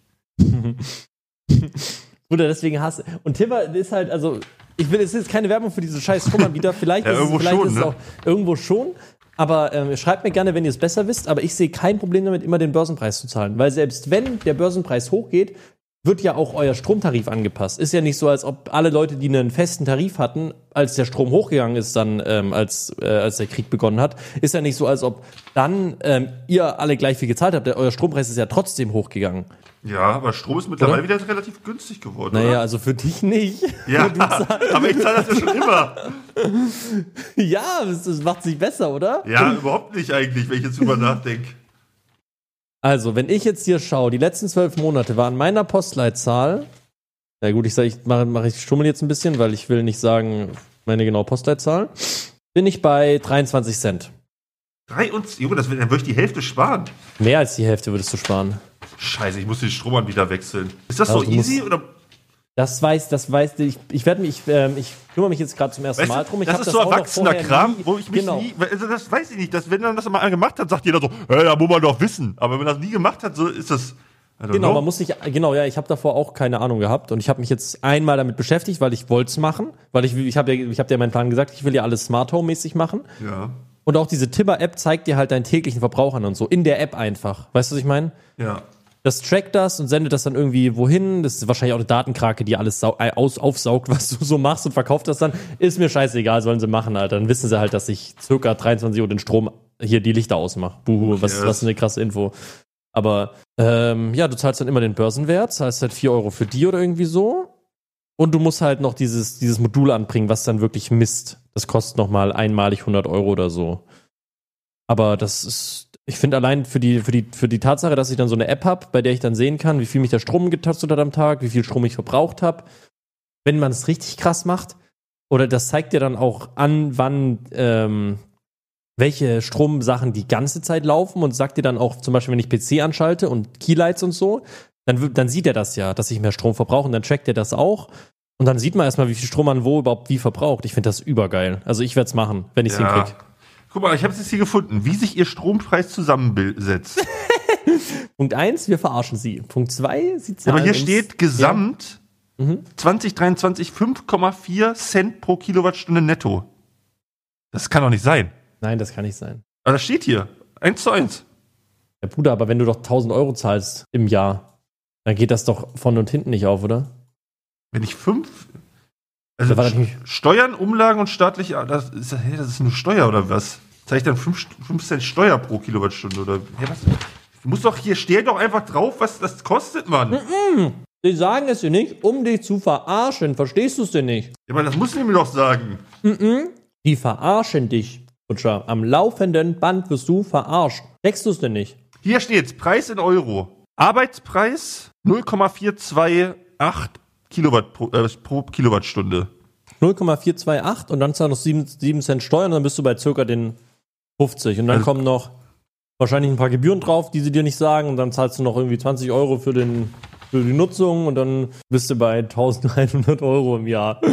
Bruder, deswegen hasse. Und Timber ist halt, also, ich will, es ist keine Werbung für diese scheiß Stromanbieter. Vielleicht ja, ist irgendwo es, vielleicht schon, ist es ne? auch irgendwo schon. Aber ähm, schreibt mir gerne, wenn ihr es besser wisst. Aber ich sehe kein Problem damit, immer den Börsenpreis zu zahlen. Weil selbst wenn der Börsenpreis hochgeht, wird ja auch euer Stromtarif angepasst. Ist ja nicht so, als ob alle Leute, die einen festen Tarif hatten, als der Strom hochgegangen ist, dann ähm, als äh, als der Krieg begonnen hat, ist ja nicht so, als ob dann ähm, ihr alle gleich viel gezahlt habt. Euer Strompreis ist ja trotzdem hochgegangen. Ja, aber Strom ist mittlerweile Oder? wieder relativ günstig geworden. Naja, oder? also für dich nicht. Ja, aber ich zahle das ja schon immer. Ja, das, das macht sich besser, oder? Ja, überhaupt nicht eigentlich, wenn ich jetzt drüber nachdenke. Also, wenn ich jetzt hier schaue, die letzten zwölf Monate waren meiner Postleitzahl, na gut, ich sage, ich mache, mach, ich schummel jetzt ein bisschen, weil ich will nicht sagen, meine genaue Postleitzahl, bin ich bei dreiundzwanzig Cent. Drei und, Junge, das, dann würde ich die Hälfte sparen. Mehr als die Hälfte würdest du sparen. Scheiße, ich muss den Stromanbieter wechseln. Ist das Also so du easy, musst- oder? Das weiß, das weiß, ich, ich werde mich, ähm, ich kümmere mich jetzt gerade zum ersten Weißt Mal du, drum. Ich das hab ist so auch noch erwachsener vorher Kram, nie- wo ich mich genau. nie, also das weiß ich nicht, dass, wenn er das mal einer gemacht hat, sagt jeder so, hey, da muss man doch wissen. Aber wenn er das nie gemacht hat, so ist das, I don't Genau, know. man muss sich, genau, ja, ich habe davor auch keine Ahnung gehabt und ich habe mich jetzt einmal damit beschäftigt, weil ich wollte es machen, weil ich, ich habe ja, ich habe dir meinen Plan gesagt, ich will ja alles Smart Home mäßig machen. Ja, Und auch diese Timber-App zeigt dir halt deinen täglichen Verbrauch an und so, in der App einfach. Weißt du, was ich meine? ja. Das trackt das und sendet das dann irgendwie wohin. Das ist wahrscheinlich auch eine Datenkrake, die alles sau- äh, aus, aufsaugt, was du so machst und verkauft das dann. Ist mir scheißegal, sollen sie machen, Alter. Dann wissen sie halt, dass ich circa dreiundzwanzig Uhr den Strom hier die Lichter ausmache. Buhu, Okay, was, das- was eine krasse Info. Aber ähm, ja, du zahlst dann immer den Börsenwert, zahlst halt vier Euro für die oder irgendwie so. Und du musst halt noch dieses, dieses Modul anbringen, was dann wirklich misst. Das kostet nochmal einmalig hundert Euro oder so. Aber das ist, ich finde allein für die, für die, für die Tatsache, dass ich dann so eine App habe, bei der ich dann sehen kann, wie viel mich der Strom getastet hat am Tag, wie viel Strom ich verbraucht habe. Wenn man es richtig krass macht, oder das zeigt dir dann auch an, wann, ähm, welche Stromsachen die ganze Zeit laufen und sagt dir dann auch, zum Beispiel, wenn ich P C anschalte und Keylights und so, dann, w- dann sieht er das ja, dass ich mehr Strom verbrauche und dann trackt er das auch. Und dann sieht man erstmal, wie viel Strom man wo überhaupt wie verbraucht. Ich finde das übergeil. Also ich werde es machen, wenn ich es Ja. hinkriege. Guck mal, ich habe es jetzt hier gefunden, wie sich ihr Strompreis zusammensetzt. Punkt eins, wir verarschen sie. Punkt zwei, sie Ja, zahlen aber hier uns- steht Gesamt Ja. Mhm. zwanzig dreiundzwanzig fünf Komma vier Cent pro Kilowattstunde netto. Das kann doch nicht sein. Nein, das kann nicht sein. Aber das steht hier. Eins zu eins. Ja, Bruder, aber wenn du doch tausend Euro zahlst im Jahr, dann geht das doch vorne und hinten nicht auf, oder? Wenn ich fünf. Also Da war das nicht- Steuern, Umlagen und staatlich. Das ist, hä, das ist eine Steuer oder was? Zahle ich dann fünf Cent Steuer pro Kilowattstunde? Oder hä, was? Du musst doch hier steht doch einfach drauf, was das kostet, Mann. Ja, Die sagen es dir nicht, um dich zu verarschen. Verstehst du es denn nicht? aber das musst du mir doch sagen. Die verarschen dich, Butcher. Am laufenden Band wirst du verarscht. Checkst du es denn nicht? Hier steht's, Preis in Euro. Arbeitspreis null Komma vier zwei acht Kilowatt pro, äh, pro Kilowattstunde. null Komma vier zwei acht und dann zahlst du noch sieben Cent Steuern und dann bist du bei circa den fünfzig. Und dann Also- kommen noch wahrscheinlich ein paar Gebühren drauf, die sie dir nicht sagen. Und dann zahlst du noch irgendwie zwanzig Euro für, den, für die Nutzung und dann bist du bei eintausendeinhundert Euro im Jahr.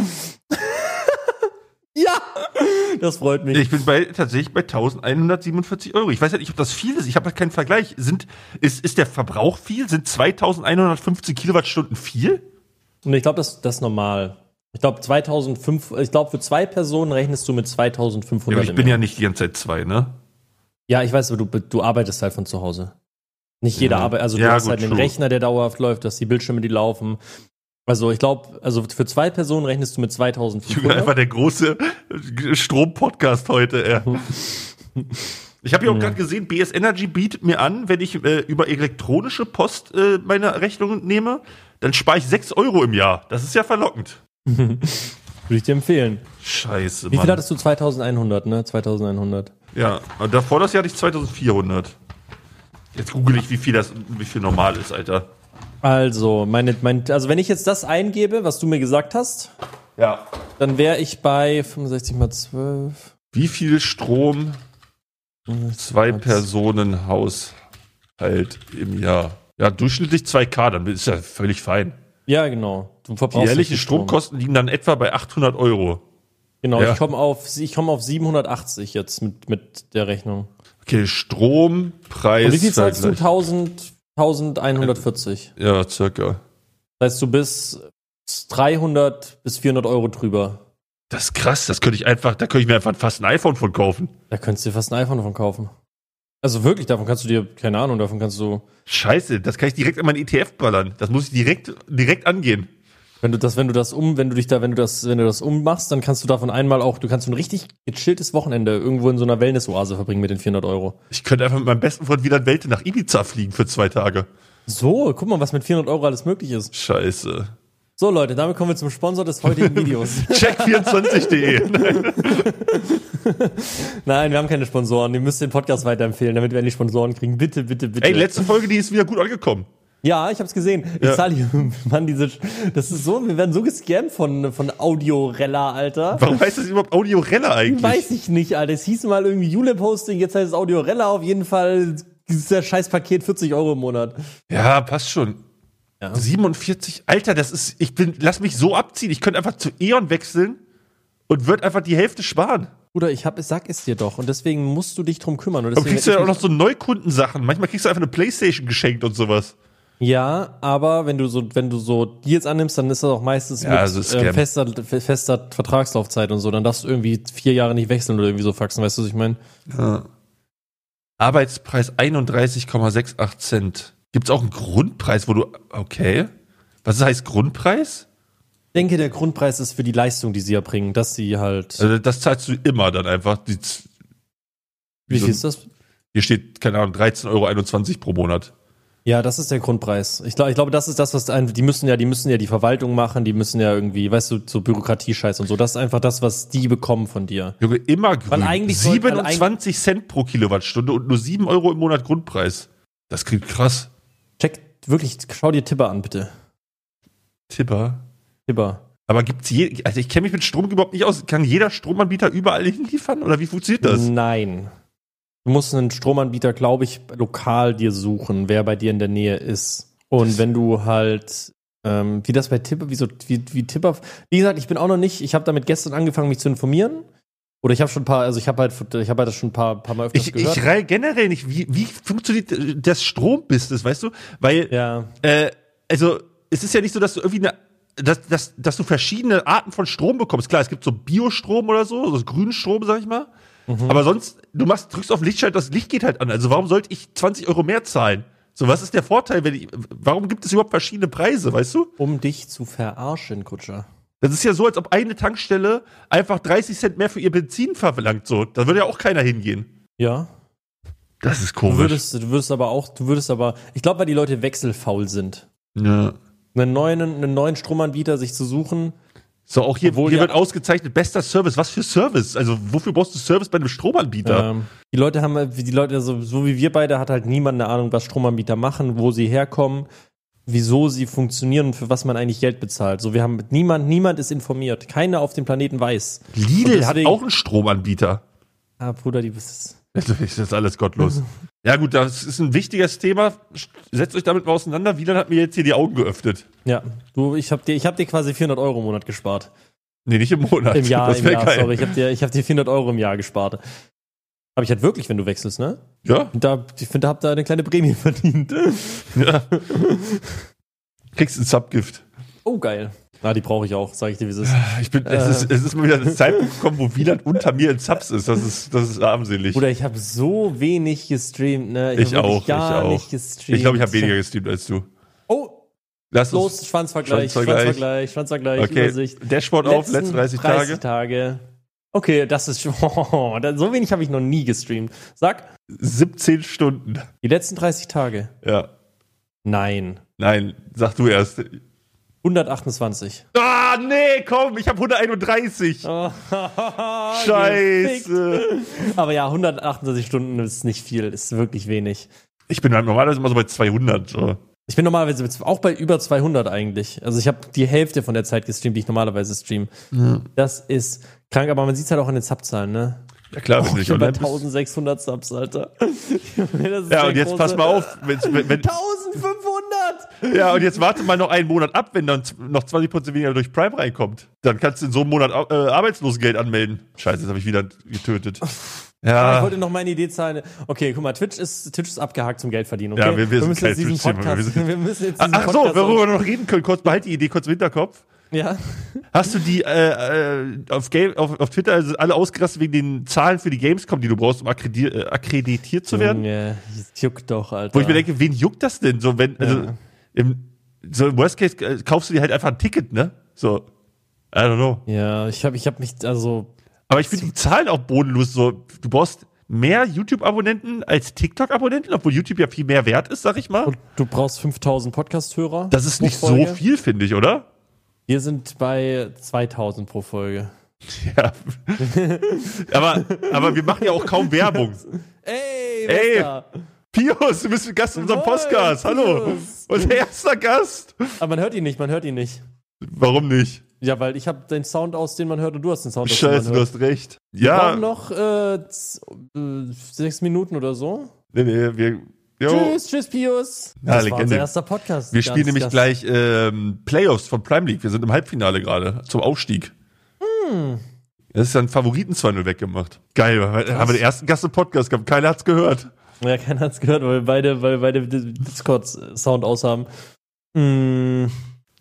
Ja, das freut mich. Ich bin bei, tatsächlich bei eintausendeinhundertsiebenundvierzig Euro. Ich weiß halt nicht, ob das viel ist. Ich habe halt keinen Vergleich. Sind, ist, ist der Verbrauch viel? Sind zweitausendeinhundertfünfzehn Kilowattstunden viel? Und ich glaube, das, das ist normal. Ich glaube, zweitausendfünf, ich glaube, für zwei Personen rechnest du mit Ja, zweitausendfünfhundert. aber ich im bin Jahr. ja nicht die ganze Zeit zwei, ne? Ja, ich weiß, aber du, du arbeitest halt von zu Hause. Nicht jeder Ja. arbeitet, also du Ja, hast gut, halt einen true. Rechner, der dauerhaft läuft, du hast die Bildschirme, die laufen. Also ich glaube, also für zwei Personen rechnest du mit Ich bin einfach zweitausendfünfhundert. der große Strom-Podcast heute. Ey. Ich habe ja auch Ja. gerade gesehen, B S Energy bietet mir an, wenn ich äh, über elektronische Post äh, meine Rechnung nehme, dann spare ich sechs Euro im Jahr. Das ist ja verlockend. Würde ich dir empfehlen. Scheiße, Wie Mann. viel hattest du? zweitausendeinhundert, ne? zweitausendeinhundert. Ja, und davor das Jahr hatte ich zweitausendvierhundert. Jetzt google ich, wie viel das, wie viel normal ist, Alter. Also, meine, mein, also wenn ich jetzt das eingebe, was du mir gesagt hast, Ja. dann wäre ich bei fünfundsechzig mal zwölf. Wie viel Strom zwei Personen Haushalt im Jahr? Ja, durchschnittlich zwei K, dann ist ja völlig fein. Ja, genau. Du Die verbrauchst jährlichen nicht viel Strom. Stromkosten liegen dann etwa bei achthundert Euro. Genau, Ja. ich komme auf, ich komm auf siebenhundertachtzig jetzt mit, mit der Rechnung. Okay, Strompreis. Und wie viel zahlst du? Vergleich. tausend, elfhundertvierzig. Ja, circa. Das heißt, du bist dreihundert bis vierhundert Euro drüber. Das ist krass, das könnte ich einfach, da könnte ich mir einfach fast ein iPhone von kaufen. Da könntest du dir fast ein iPhone davon kaufen. Also wirklich, davon kannst du dir, keine Ahnung, davon kannst du, Scheiße, das kann ich direkt in meinen E T F ballern. Das muss ich direkt, direkt angehen. wenn du das, wenn du das um, wenn du dich da, wenn du das, wenn du das ummachst, dann kannst du davon einmal auch, du kannst so ein richtig gechilltes Wochenende irgendwo in so einer Wellness-Oase verbringen mit den vierhundert Euro. Ich könnte einfach mit meinem besten Freund wieder in Welte nach Ibiza fliegen für zwei Tage. So, guck mal, was mit vierhundert Euro alles möglich ist. Scheiße. So, Leute, damit kommen wir zum Sponsor des heutigen Videos. check vierundzwanzig punkt de. Nein, wir haben keine Sponsoren. Ihr müsst den Podcast weiterempfehlen, damit wir endlich Sponsoren kriegen. Bitte, bitte, bitte. Ey, letzte Folge, die ist wieder gut angekommen. Ja, ich hab's gesehen. Ich Ja. zahle hier, Mann, diese, das ist so, wir werden so gescammt von, von Audiorella, Alter. Warum heißt das überhaupt Audiorella eigentlich? Weiß ich nicht, Alter. Es hieß mal irgendwie Julep-Hosting, jetzt heißt es Audiorella. Auf jeden Fall ist der scheiß Paket vierzig Euro im Monat. Ja, passt schon. Ja. siebenundvierzig, Alter, das ist, ich bin, lass mich so abziehen. Ich könnte einfach zu E.ON wechseln und würde einfach die Hälfte sparen. Bruder, ich hab, sag es dir doch. Und deswegen musst du dich drum kümmern. Und Aber deswegen kriegst du ja auch werd noch so Neukundensachen. Manchmal kriegst du einfach eine Playstation geschenkt und sowas. ich- Ja, aber wenn du so, wenn du so Deals annimmst, dann ist das auch meistens Ja, mit also Scam. äh, fester, fe- fester Vertragslaufzeit und so. Dann darfst du irgendwie vier Jahre nicht wechseln oder irgendwie so faxen. Weißt du, was ich meine? Ja. Arbeitspreis einunddreißig Komma achtundsechzig Cent. Gibt's auch einen Grundpreis, wo du, okay. Was heißt Grundpreis? Ich denke, der Grundpreis ist für die Leistung, die sie erbringen, dass sie halt. Also das zahlst du immer dann einfach. Die, Wie so- viel ist das? Hier steht, keine Ahnung, dreizehn Euro einundzwanzig pro Monat. Ja, das ist der Grundpreis. Ich glaube, ich glaube, das ist das, was ein, die müssen ja, die müssen ja die Verwaltung machen, die müssen ja irgendwie, weißt du, so Bürokratiescheiß und so. Das ist einfach das, was die bekommen von dir. Junge, immer grün. Weil eigentlich soll- weil siebenundzwanzig Cent pro Kilowattstunde und nur sieben Euro im Monat Grundpreis. Das klingt krass. Check, wirklich, schau dir Tipper an, bitte. Tipper. Tipper. Aber gibt's je, also ich kenne mich mit Strom überhaupt nicht aus. Kann jeder Stromanbieter überall hinliefern? Oder wie funktioniert das? Nein. Du musst einen Stromanbieter, glaube ich, lokal dir suchen, wer bei dir in der Nähe ist. Und wenn du halt, ähm, wie das bei Tipper, wie so, wie, wie Tipper, wie gesagt, ich bin auch noch nicht, ich habe damit gestern angefangen, mich zu informieren. Oder ich habe schon ein paar, also ich habe halt, ich habe halt das schon ein paar, paar Mal öfters Ich, gehört. ich rei generell nicht, wie, wie funktioniert äh, das Strombusiness, weißt du? Weil, ja. äh, also, es ist ja nicht so, dass du irgendwie eine, dass, dass, dass du verschiedene Arten von Strom bekommst. Klar, es gibt so Biostrom oder so, so grünen Strom, sag ich mal. Mhm. Aber sonst, du machst, drückst auf Lichtschalter, das Licht geht halt an. Also warum sollte ich zwanzig Euro mehr zahlen? So, was ist der Vorteil, wenn ich, warum gibt es überhaupt verschiedene Preise, weißt du? Um dich zu verarschen, Kutscher. Das ist ja so, als ob eine Tankstelle einfach dreißig Cent mehr für ihr Benzin verlangt, so. Da würde ja auch keiner hingehen. Ja. Das ist Du komisch. würdest, du würdest aber auch, du würdest aber, ich glaube, weil die Leute wechselfaul sind. Ja. Einen neuen, einen neuen Stromanbieter sich zu suchen. So, auch hier, Obwohl hier ja- wird ausgezeichnet, bester Service. Was für Service? Also, wofür brauchst du Service bei einem Stromanbieter? Ähm, die Leute haben, die Leute, so, so wie wir beide, hat halt niemand eine Ahnung, was Stromanbieter machen, wo sie herkommen, wieso sie funktionieren und für was man eigentlich Geld bezahlt. So, wir haben niemand, niemand ist informiert. Keiner auf dem Planeten weiß. Lidl und hat deswegen- auch einen Stromanbieter. Ah, Bruder, die bist. Das ist alles gottlos. Ja gut, das ist ein wichtiges Thema. Setzt euch damit mal auseinander. Wieland hat mir jetzt hier die Augen geöffnet. Ja, du, ich hab dir, ich hab dir quasi vierhundert Euro im Monat gespart. Nee, nicht im Monat. Im Jahr, Das im wär Jahr, geil. sorry. Ich hab dir, ich hab dir vierhundert Euro im Jahr gespart. Aber ich halt wirklich, wenn du wechselst, ne? Ja? Und da, ich finde, da habt ihr eine kleine Prämie verdient. Ja. Kriegst ein Subgift. Oh, geil. Na, die brauche ich auch, sage ich dir, wie es ist. Ich bin, es, ist, es ist mal wieder eine Zeitpunkt gekommen, wo Wieland unter mir in Subs ist. Das ist, das ist armselig. Bruder, ich habe so wenig gestreamt, ne? Ich hab wirklich auch, ich gar auch. nicht gestreamt. Ich glaube, ich habe weniger gestreamt als du. Oh, Lass los, uns. Schwanzvergleich, Schwanzvergleich. Schwanzvergleich, Schwanzvergleich, Okay, Übersicht. Dashboard auf, letzten dreißig dreißig Tage. Tage. Okay, das ist schon. Oh, so wenig habe ich noch nie gestreamt. Sag. siebzehn Stunden. Die letzten dreißig Tage. Ja. Nein. Nein, sag du erst. hundertachtundzwanzig. Ah, nee, komm, ich habe hunderteinunddreißig. Oh, Scheiße. Aber ja, hundertachtundzwanzig Stunden ist nicht viel, ist wirklich wenig. Ich bin halt normalerweise immer so bei zweihundert. So. Ich bin normalerweise auch bei über zweihundert eigentlich. Also ich habe die Hälfte von der Zeit gestreamt, die ich normalerweise streame. Ja. Das ist krank, aber man sieht es halt auch in den Subzahlen, ne? Ja klar, wenn oh, du ich bin bei eintausendsechshundert Subs, Alter. Ja, und jetzt große, pass mal auf. Wenn, wenn, wenn, eintausendfünfhundert! Ja, und jetzt warte mal noch einen Monat ab, wenn dann noch zwanzig Prozent weniger durch Prime reinkommt. Dann kannst du in so einem Monat äh, Arbeitslosengeld anmelden. Scheiße, jetzt habe ich wieder getötet. Ja. Ich wollte noch meine Idee zahlen. Okay, guck mal, Twitch ist, Twitch ist abgehakt zum Geldverdienen. Okay? Ja, wir, wir, wir müssen jetzt diesen Podcast. Wir, wir müssen jetzt diesen Ach Podcast so, worüber wir noch reden können, kurz behalt die Idee kurz im Hinterkopf. Ja. Hast du die äh, äh, auf, Game, auf, auf Twitter also alle ausgerastet wegen den Zahlen für die Gamescom, die du brauchst, um akkreditiert, äh, akkreditiert zu werden? Ja, juckt doch, Alter. Wo ich mir denke, wen juckt das denn? So, wenn, also, ja. im, so im Worst Case äh, kaufst du dir halt einfach ein Ticket, ne? So, I don't know. Ja, ich habe ich hab mich, also. Aber ich finde die Zahlen auch bodenlos. So, du brauchst mehr YouTube-Abonnenten als TikTok-Abonnenten, obwohl YouTube ja viel mehr wert ist, sag ich mal. Und du brauchst fünftausend Podcast-Hörer. Das ist nicht so viel, finde ich, oder? Wir sind bei zweitausend pro Folge. Ja. aber, aber wir machen ja auch kaum Werbung. Ey, Ey, Pius, du bist Gast in unserem Podcast. Hallo. Unser erster Gast. Aber man hört ihn nicht, man hört ihn nicht. Warum nicht? Ja, weil ich habe den Sound aus, den man hört, und du hast den Sound aus, Scheiße, den man hört. du hast recht. Wir ja. brauchen noch äh, z- äh, sechs Minuten oder so. Nee, nee, wir... Jo. Tschüss, tschüss, Pius. Ja, das Legende. war unser erster Podcast. Wir spielen nämlich Gast. gleich ähm, Playoffs von Prime League. Wir sind im Halbfinale gerade, zum Aufstieg. Hm. Das ist dann Favoriten zwei null weggemacht. Geil, Krass. Haben wir den ersten Gast im Podcast gehabt. Keiner hat's gehört. Ja, keiner hat's gehört, weil wir beide, weil wir beide Discord-Sound aus haben. Hm.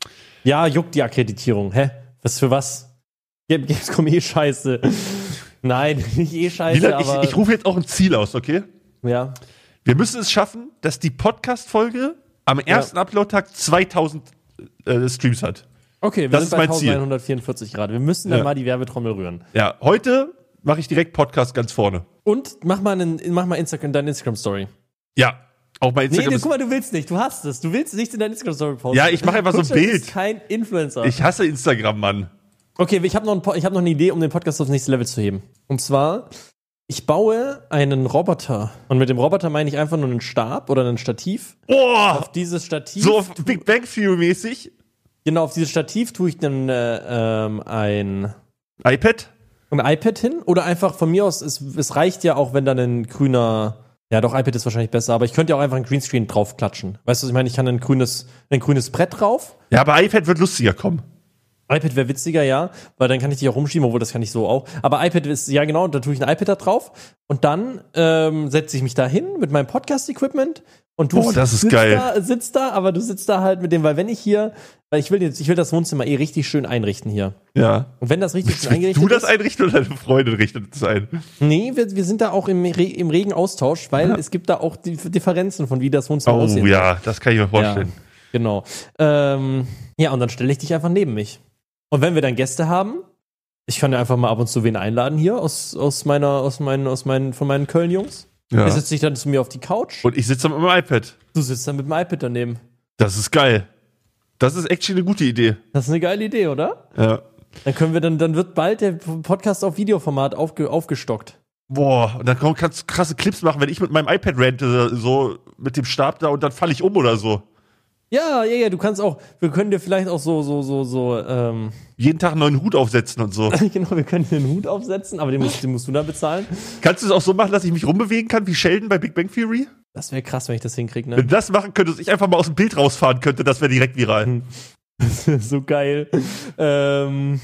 Ja, juckt die Akkreditierung. Hä? Was für was? Gamescom eh scheiße. Nein, nicht eh scheiße, Lila, aber... Ich, ich rufe jetzt auch ein Ziel aus, okay? Ja. Wir müssen es schaffen, dass die Podcast-Folge am ersten ja. Upload-Tag zweitausend äh, Streams hat. Okay, wir das sind ist bei mein Ziel. eintausendeinhundertvierundvierzig Grad. Wir müssen dann ja. mal die Werbetrommel rühren. Ja, heute mache ich direkt Podcast ganz vorne. Und mach mal, einen, mach mal Instagram, deine Instagram-Story. Ja, auch bei Instagram. Nee, du, guck mal, du willst nicht. Du hast es. Du willst nicht in deine Instagram-Story posten. Ja, ich mache einfach so ein Bild. Du bist kein Influencer. Ich hasse Instagram, Mann. Okay, ich habe noch, ein, ich hab noch eine Idee, um den Podcast aufs nächste Level zu heben. Und zwar... Ich baue einen Roboter. Und mit dem Roboter meine ich einfach nur einen Stab oder ein Stativ. Boah! Auf dieses Stativ. So auf Big Bang Theory mäßig. Genau, auf dieses Stativ tue ich dann äh, ähm, ein iPad? Ein iPad hin. Oder einfach von mir aus, es, es reicht ja auch, wenn dann ein grüner. Ja, doch, iPad ist wahrscheinlich besser, aber ich könnte ja auch einfach ein Greenscreen draufklatschen. Weißt du, was ich meine? Ich kann ein grünes, ein grünes Brett drauf. Ja, aber iPad wird lustiger, komm. iPad wäre witziger, ja, weil dann kann ich die auch rumschieben, obwohl das kann ich so auch. Aber iPad ist, ja genau, da tue ich ein iPad da drauf und dann ähm, setze ich mich da hin mit meinem Podcast-Equipment und du oh, das ist sitzt, geil. Da, sitzt da, aber du sitzt da halt mit dem, weil wenn ich hier, weil ich will jetzt, ich will das Wohnzimmer eh richtig schön einrichten hier. Ja. Und wenn das richtig schön Willst eingerichtet du das ist, einrichten oder deine Freundin richtet es ein? Nee, wir, wir sind da auch im, Re- im regen Austausch, weil ja. es gibt da auch die Differenzen von wie das Wohnzimmer oh, aussieht. Oh ja, das kann ich mir vorstellen. Ja, genau. Ähm, ja, und dann stelle ich dich einfach neben mich. Und wenn wir dann Gäste haben, ich kann ja einfach mal ab und zu wen einladen hier aus, aus meiner, aus meinen, aus meinen, von meinen Köln-Jungs. Ja. Der setzt sich dann zu mir auf die Couch. Und ich sitze dann mit dem iPad. Du sitzt dann mit dem iPad daneben. Das ist geil. Das ist actually eine gute Idee. Das ist eine geile Idee, oder? Ja. Dann können wir dann, dann wird bald der Podcast auf Videoformat aufge, aufgestockt. Boah, und dann kannst du krasse Clips machen, wenn ich mit meinem iPad rente, so mit dem Stab da und dann falle ich um oder so. Ja, ja, ja, du kannst auch, wir können dir vielleicht auch so, so, so, so, ähm. jeden Tag einen neuen Hut aufsetzen und so. Genau, wir können dir einen Hut aufsetzen, aber den musst, den musst du dann bezahlen. Kannst du es auch so machen, dass ich mich rumbewegen kann, wie Sheldon bei Big Bang Theory? Das wäre krass, wenn ich das hinkriege, ne? Wenn du das machen könntest, ich einfach mal aus dem Bild rausfahren könnte, das wäre direkt viral. Das wäre so geil. ähm,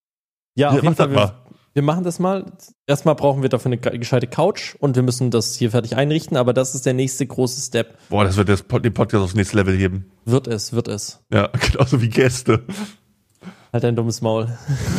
ja, ja, auf jeden Fall. Wir, wir machen das mal. Erstmal brauchen wir dafür eine gescheite Couch und wir müssen das hier fertig einrichten, aber das ist der nächste große Step. Boah, das wird das, den Podcast aufs nächste Level heben. Wird es, wird es. Ja, genauso wie Gäste. Halt dein dummes Maul.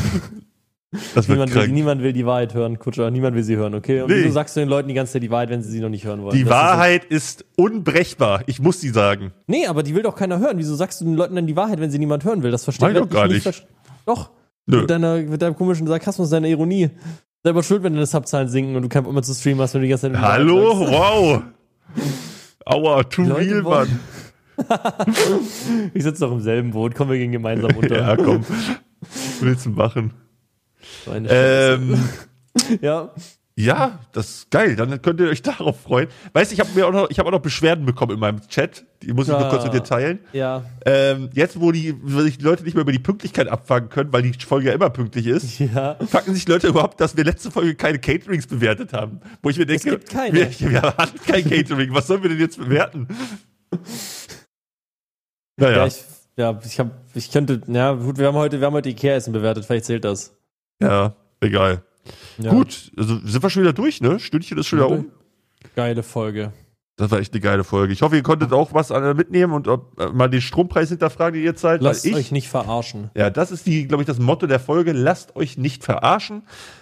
Das wird niemand, will, niemand will die Wahrheit hören, Kutscher. Niemand will sie hören, okay? Und nee. wieso sagst du den Leuten die ganze Zeit die Wahrheit, wenn sie sie noch nicht hören wollen? Die das Wahrheit ist, so. ist unbrechbar. Ich muss sie sagen. Nee, aber die will doch keiner hören. Wieso sagst du den Leuten dann die Wahrheit, wenn sie niemand hören will? Das verstehe ich doch gar nicht. nicht doch. Nö. Mit, deiner, mit deinem komischen Sarkasmus, deiner Ironie. Selber schuld, wenn deine Subzahlen sinken und du kein immer zu streamen hast, wenn du die ganze Zeit... Hallo? Wow. Aua, too real, Mann. Ich sitze doch im selben Boot. Komm, wir gehen gemeinsam unter. Ja, komm. Was willst du machen? So eine Ähm... ja. Ja, das ist geil. Dann könnt ihr euch darauf freuen. Weißt du, ich habe mir auch noch, ich habe auch noch Beschwerden bekommen in meinem Chat. Die muss ich ja. nur kurz mit dir teilen. Ja. Ähm, jetzt, wo die, wo sich die Leute nicht mehr über die Pünktlichkeit abfangen können, weil die Folge ja immer pünktlich ist, ja. fucken sich Leute überhaupt, dass wir letzte Folge keine Caterings bewertet haben. Wo ich mir denke, es gibt keine. Wir, wir hatten kein Catering. Was sollen wir denn jetzt bewerten? Naja. Ja, ich, ja, ich hab, ich könnte, ja, gut, wir haben heute, wir haben heute Ikea-Essen bewertet. Vielleicht zählt das. Ja, egal. Ja. Gut, also sind wir schon wieder durch, ne? Stündchen ist schon wieder um. Geile Folge. Das war echt eine geile Folge. Ich hoffe, ihr konntet auch was äh, mitnehmen und ob, äh, mal den Strompreis hinterfragen, die ihr zahlt. Lasst weil ich, euch nicht verarschen. Ja, das ist die, glaube ich, das Motto der Folge. Lasst euch nicht verarschen.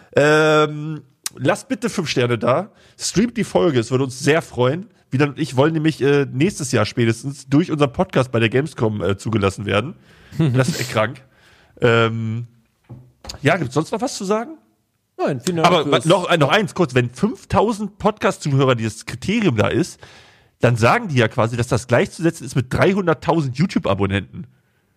Ähm, lasst bitte fünf Sterne da. Streamt die Folge, es würde uns sehr freuen. Wieder und ich wollen nämlich äh, nächstes Jahr spätestens durch unseren Podcast bei der Gamescom äh, zugelassen werden. Das ist echt krank. Ähm, ja, gibt's sonst noch was zu sagen? Nein, vielen Dank. Aber noch, noch eins kurz, wenn fünftausend Podcast-Zuhörer dieses Kriterium da ist, dann sagen die ja quasi, dass das gleichzusetzen ist mit dreihunderttausend YouTube-Abonnenten.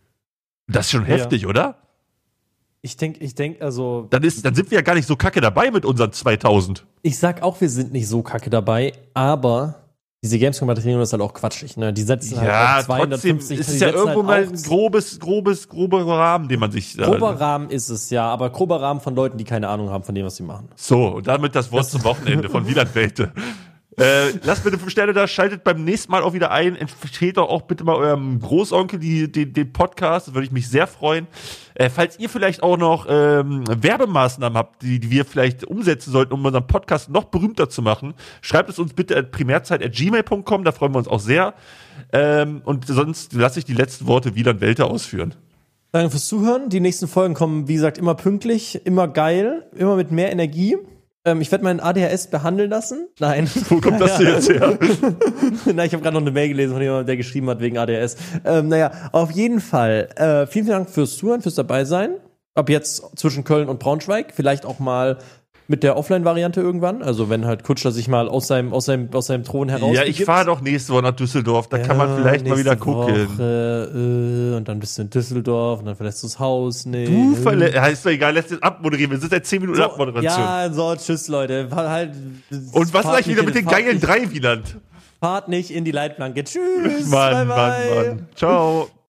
Das ist schon heftig, ja. Oder? Ich denke, ich denke, also... Dann, ist, dann sind wir ja gar nicht so kacke dabei mit unseren zweitausend. Ich sag auch, wir sind nicht so kacke dabei, aber diese Gamescom-Materialien ist halt auch quatschig, ne? Die setzen halt ja, auf zweihundertfünfzig. Trotzdem ist es ja irgendwo halt mal ein grobes, grobes, grober Rahmen, den man sich... Grober äh, Rahmen ist es, ja, aber grober Rahmen von Leuten, die keine Ahnung haben von dem, was sie machen. So, und damit das Wort das zum Wochenende von Wieland Welte. Äh, lasst bitte fünf Sterne da, schaltet beim nächsten Mal auch wieder ein. Empfehlt doch auch bitte mal eurem Großonkel die, die, den Podcast, da würde ich mich sehr freuen. Äh, falls ihr vielleicht auch noch ähm, Werbemaßnahmen habt, die, die wir vielleicht umsetzen sollten, um unseren Podcast noch berühmter zu machen, schreibt es uns bitte at primärzeit at gmail punkt com, da freuen wir uns auch sehr. Ähm, und sonst lasse ich die letzten Worte Wieland Welte ausführen. Danke fürs Zuhören. Die nächsten Folgen kommen, wie gesagt, immer pünktlich, immer geil, immer mit mehr Energie. Ähm, ich werde meinen A D H S behandeln lassen. Nein. Wo kommt das denn jetzt her? Nein, ich habe gerade noch eine Mail gelesen von jemandem, der geschrieben hat wegen A D H S. Ähm, naja, auf jeden Fall. Äh, vielen, vielen Dank fürs Zuhören, fürs Dabeisein. Ab jetzt zwischen Köln und Braunschweig. Vielleicht auch mal mit der Offline-Variante irgendwann. Also wenn halt Kutscher sich mal aus seinem, aus seinem, aus seinem Thron heraus. Ja, ich fahre doch nächste Woche nach Düsseldorf. Da ja, kann man vielleicht mal wieder gucken. Woche, äh, und dann bist du in Düsseldorf und dann verlässt du das Haus. Nee. Du verlässt. Ja, ist doch egal, lässt jetzt abmoderieren. Wir sind seit zehn Minuten so, Abmoderation. Ja, so, tschüss, Leute. Halt, und was sag ich wieder mit den geilen drei, Wieland? Fahrt nicht in die Leitplanke. Tschüss. Mann, bye, bye. Mann, Mann. Ciao.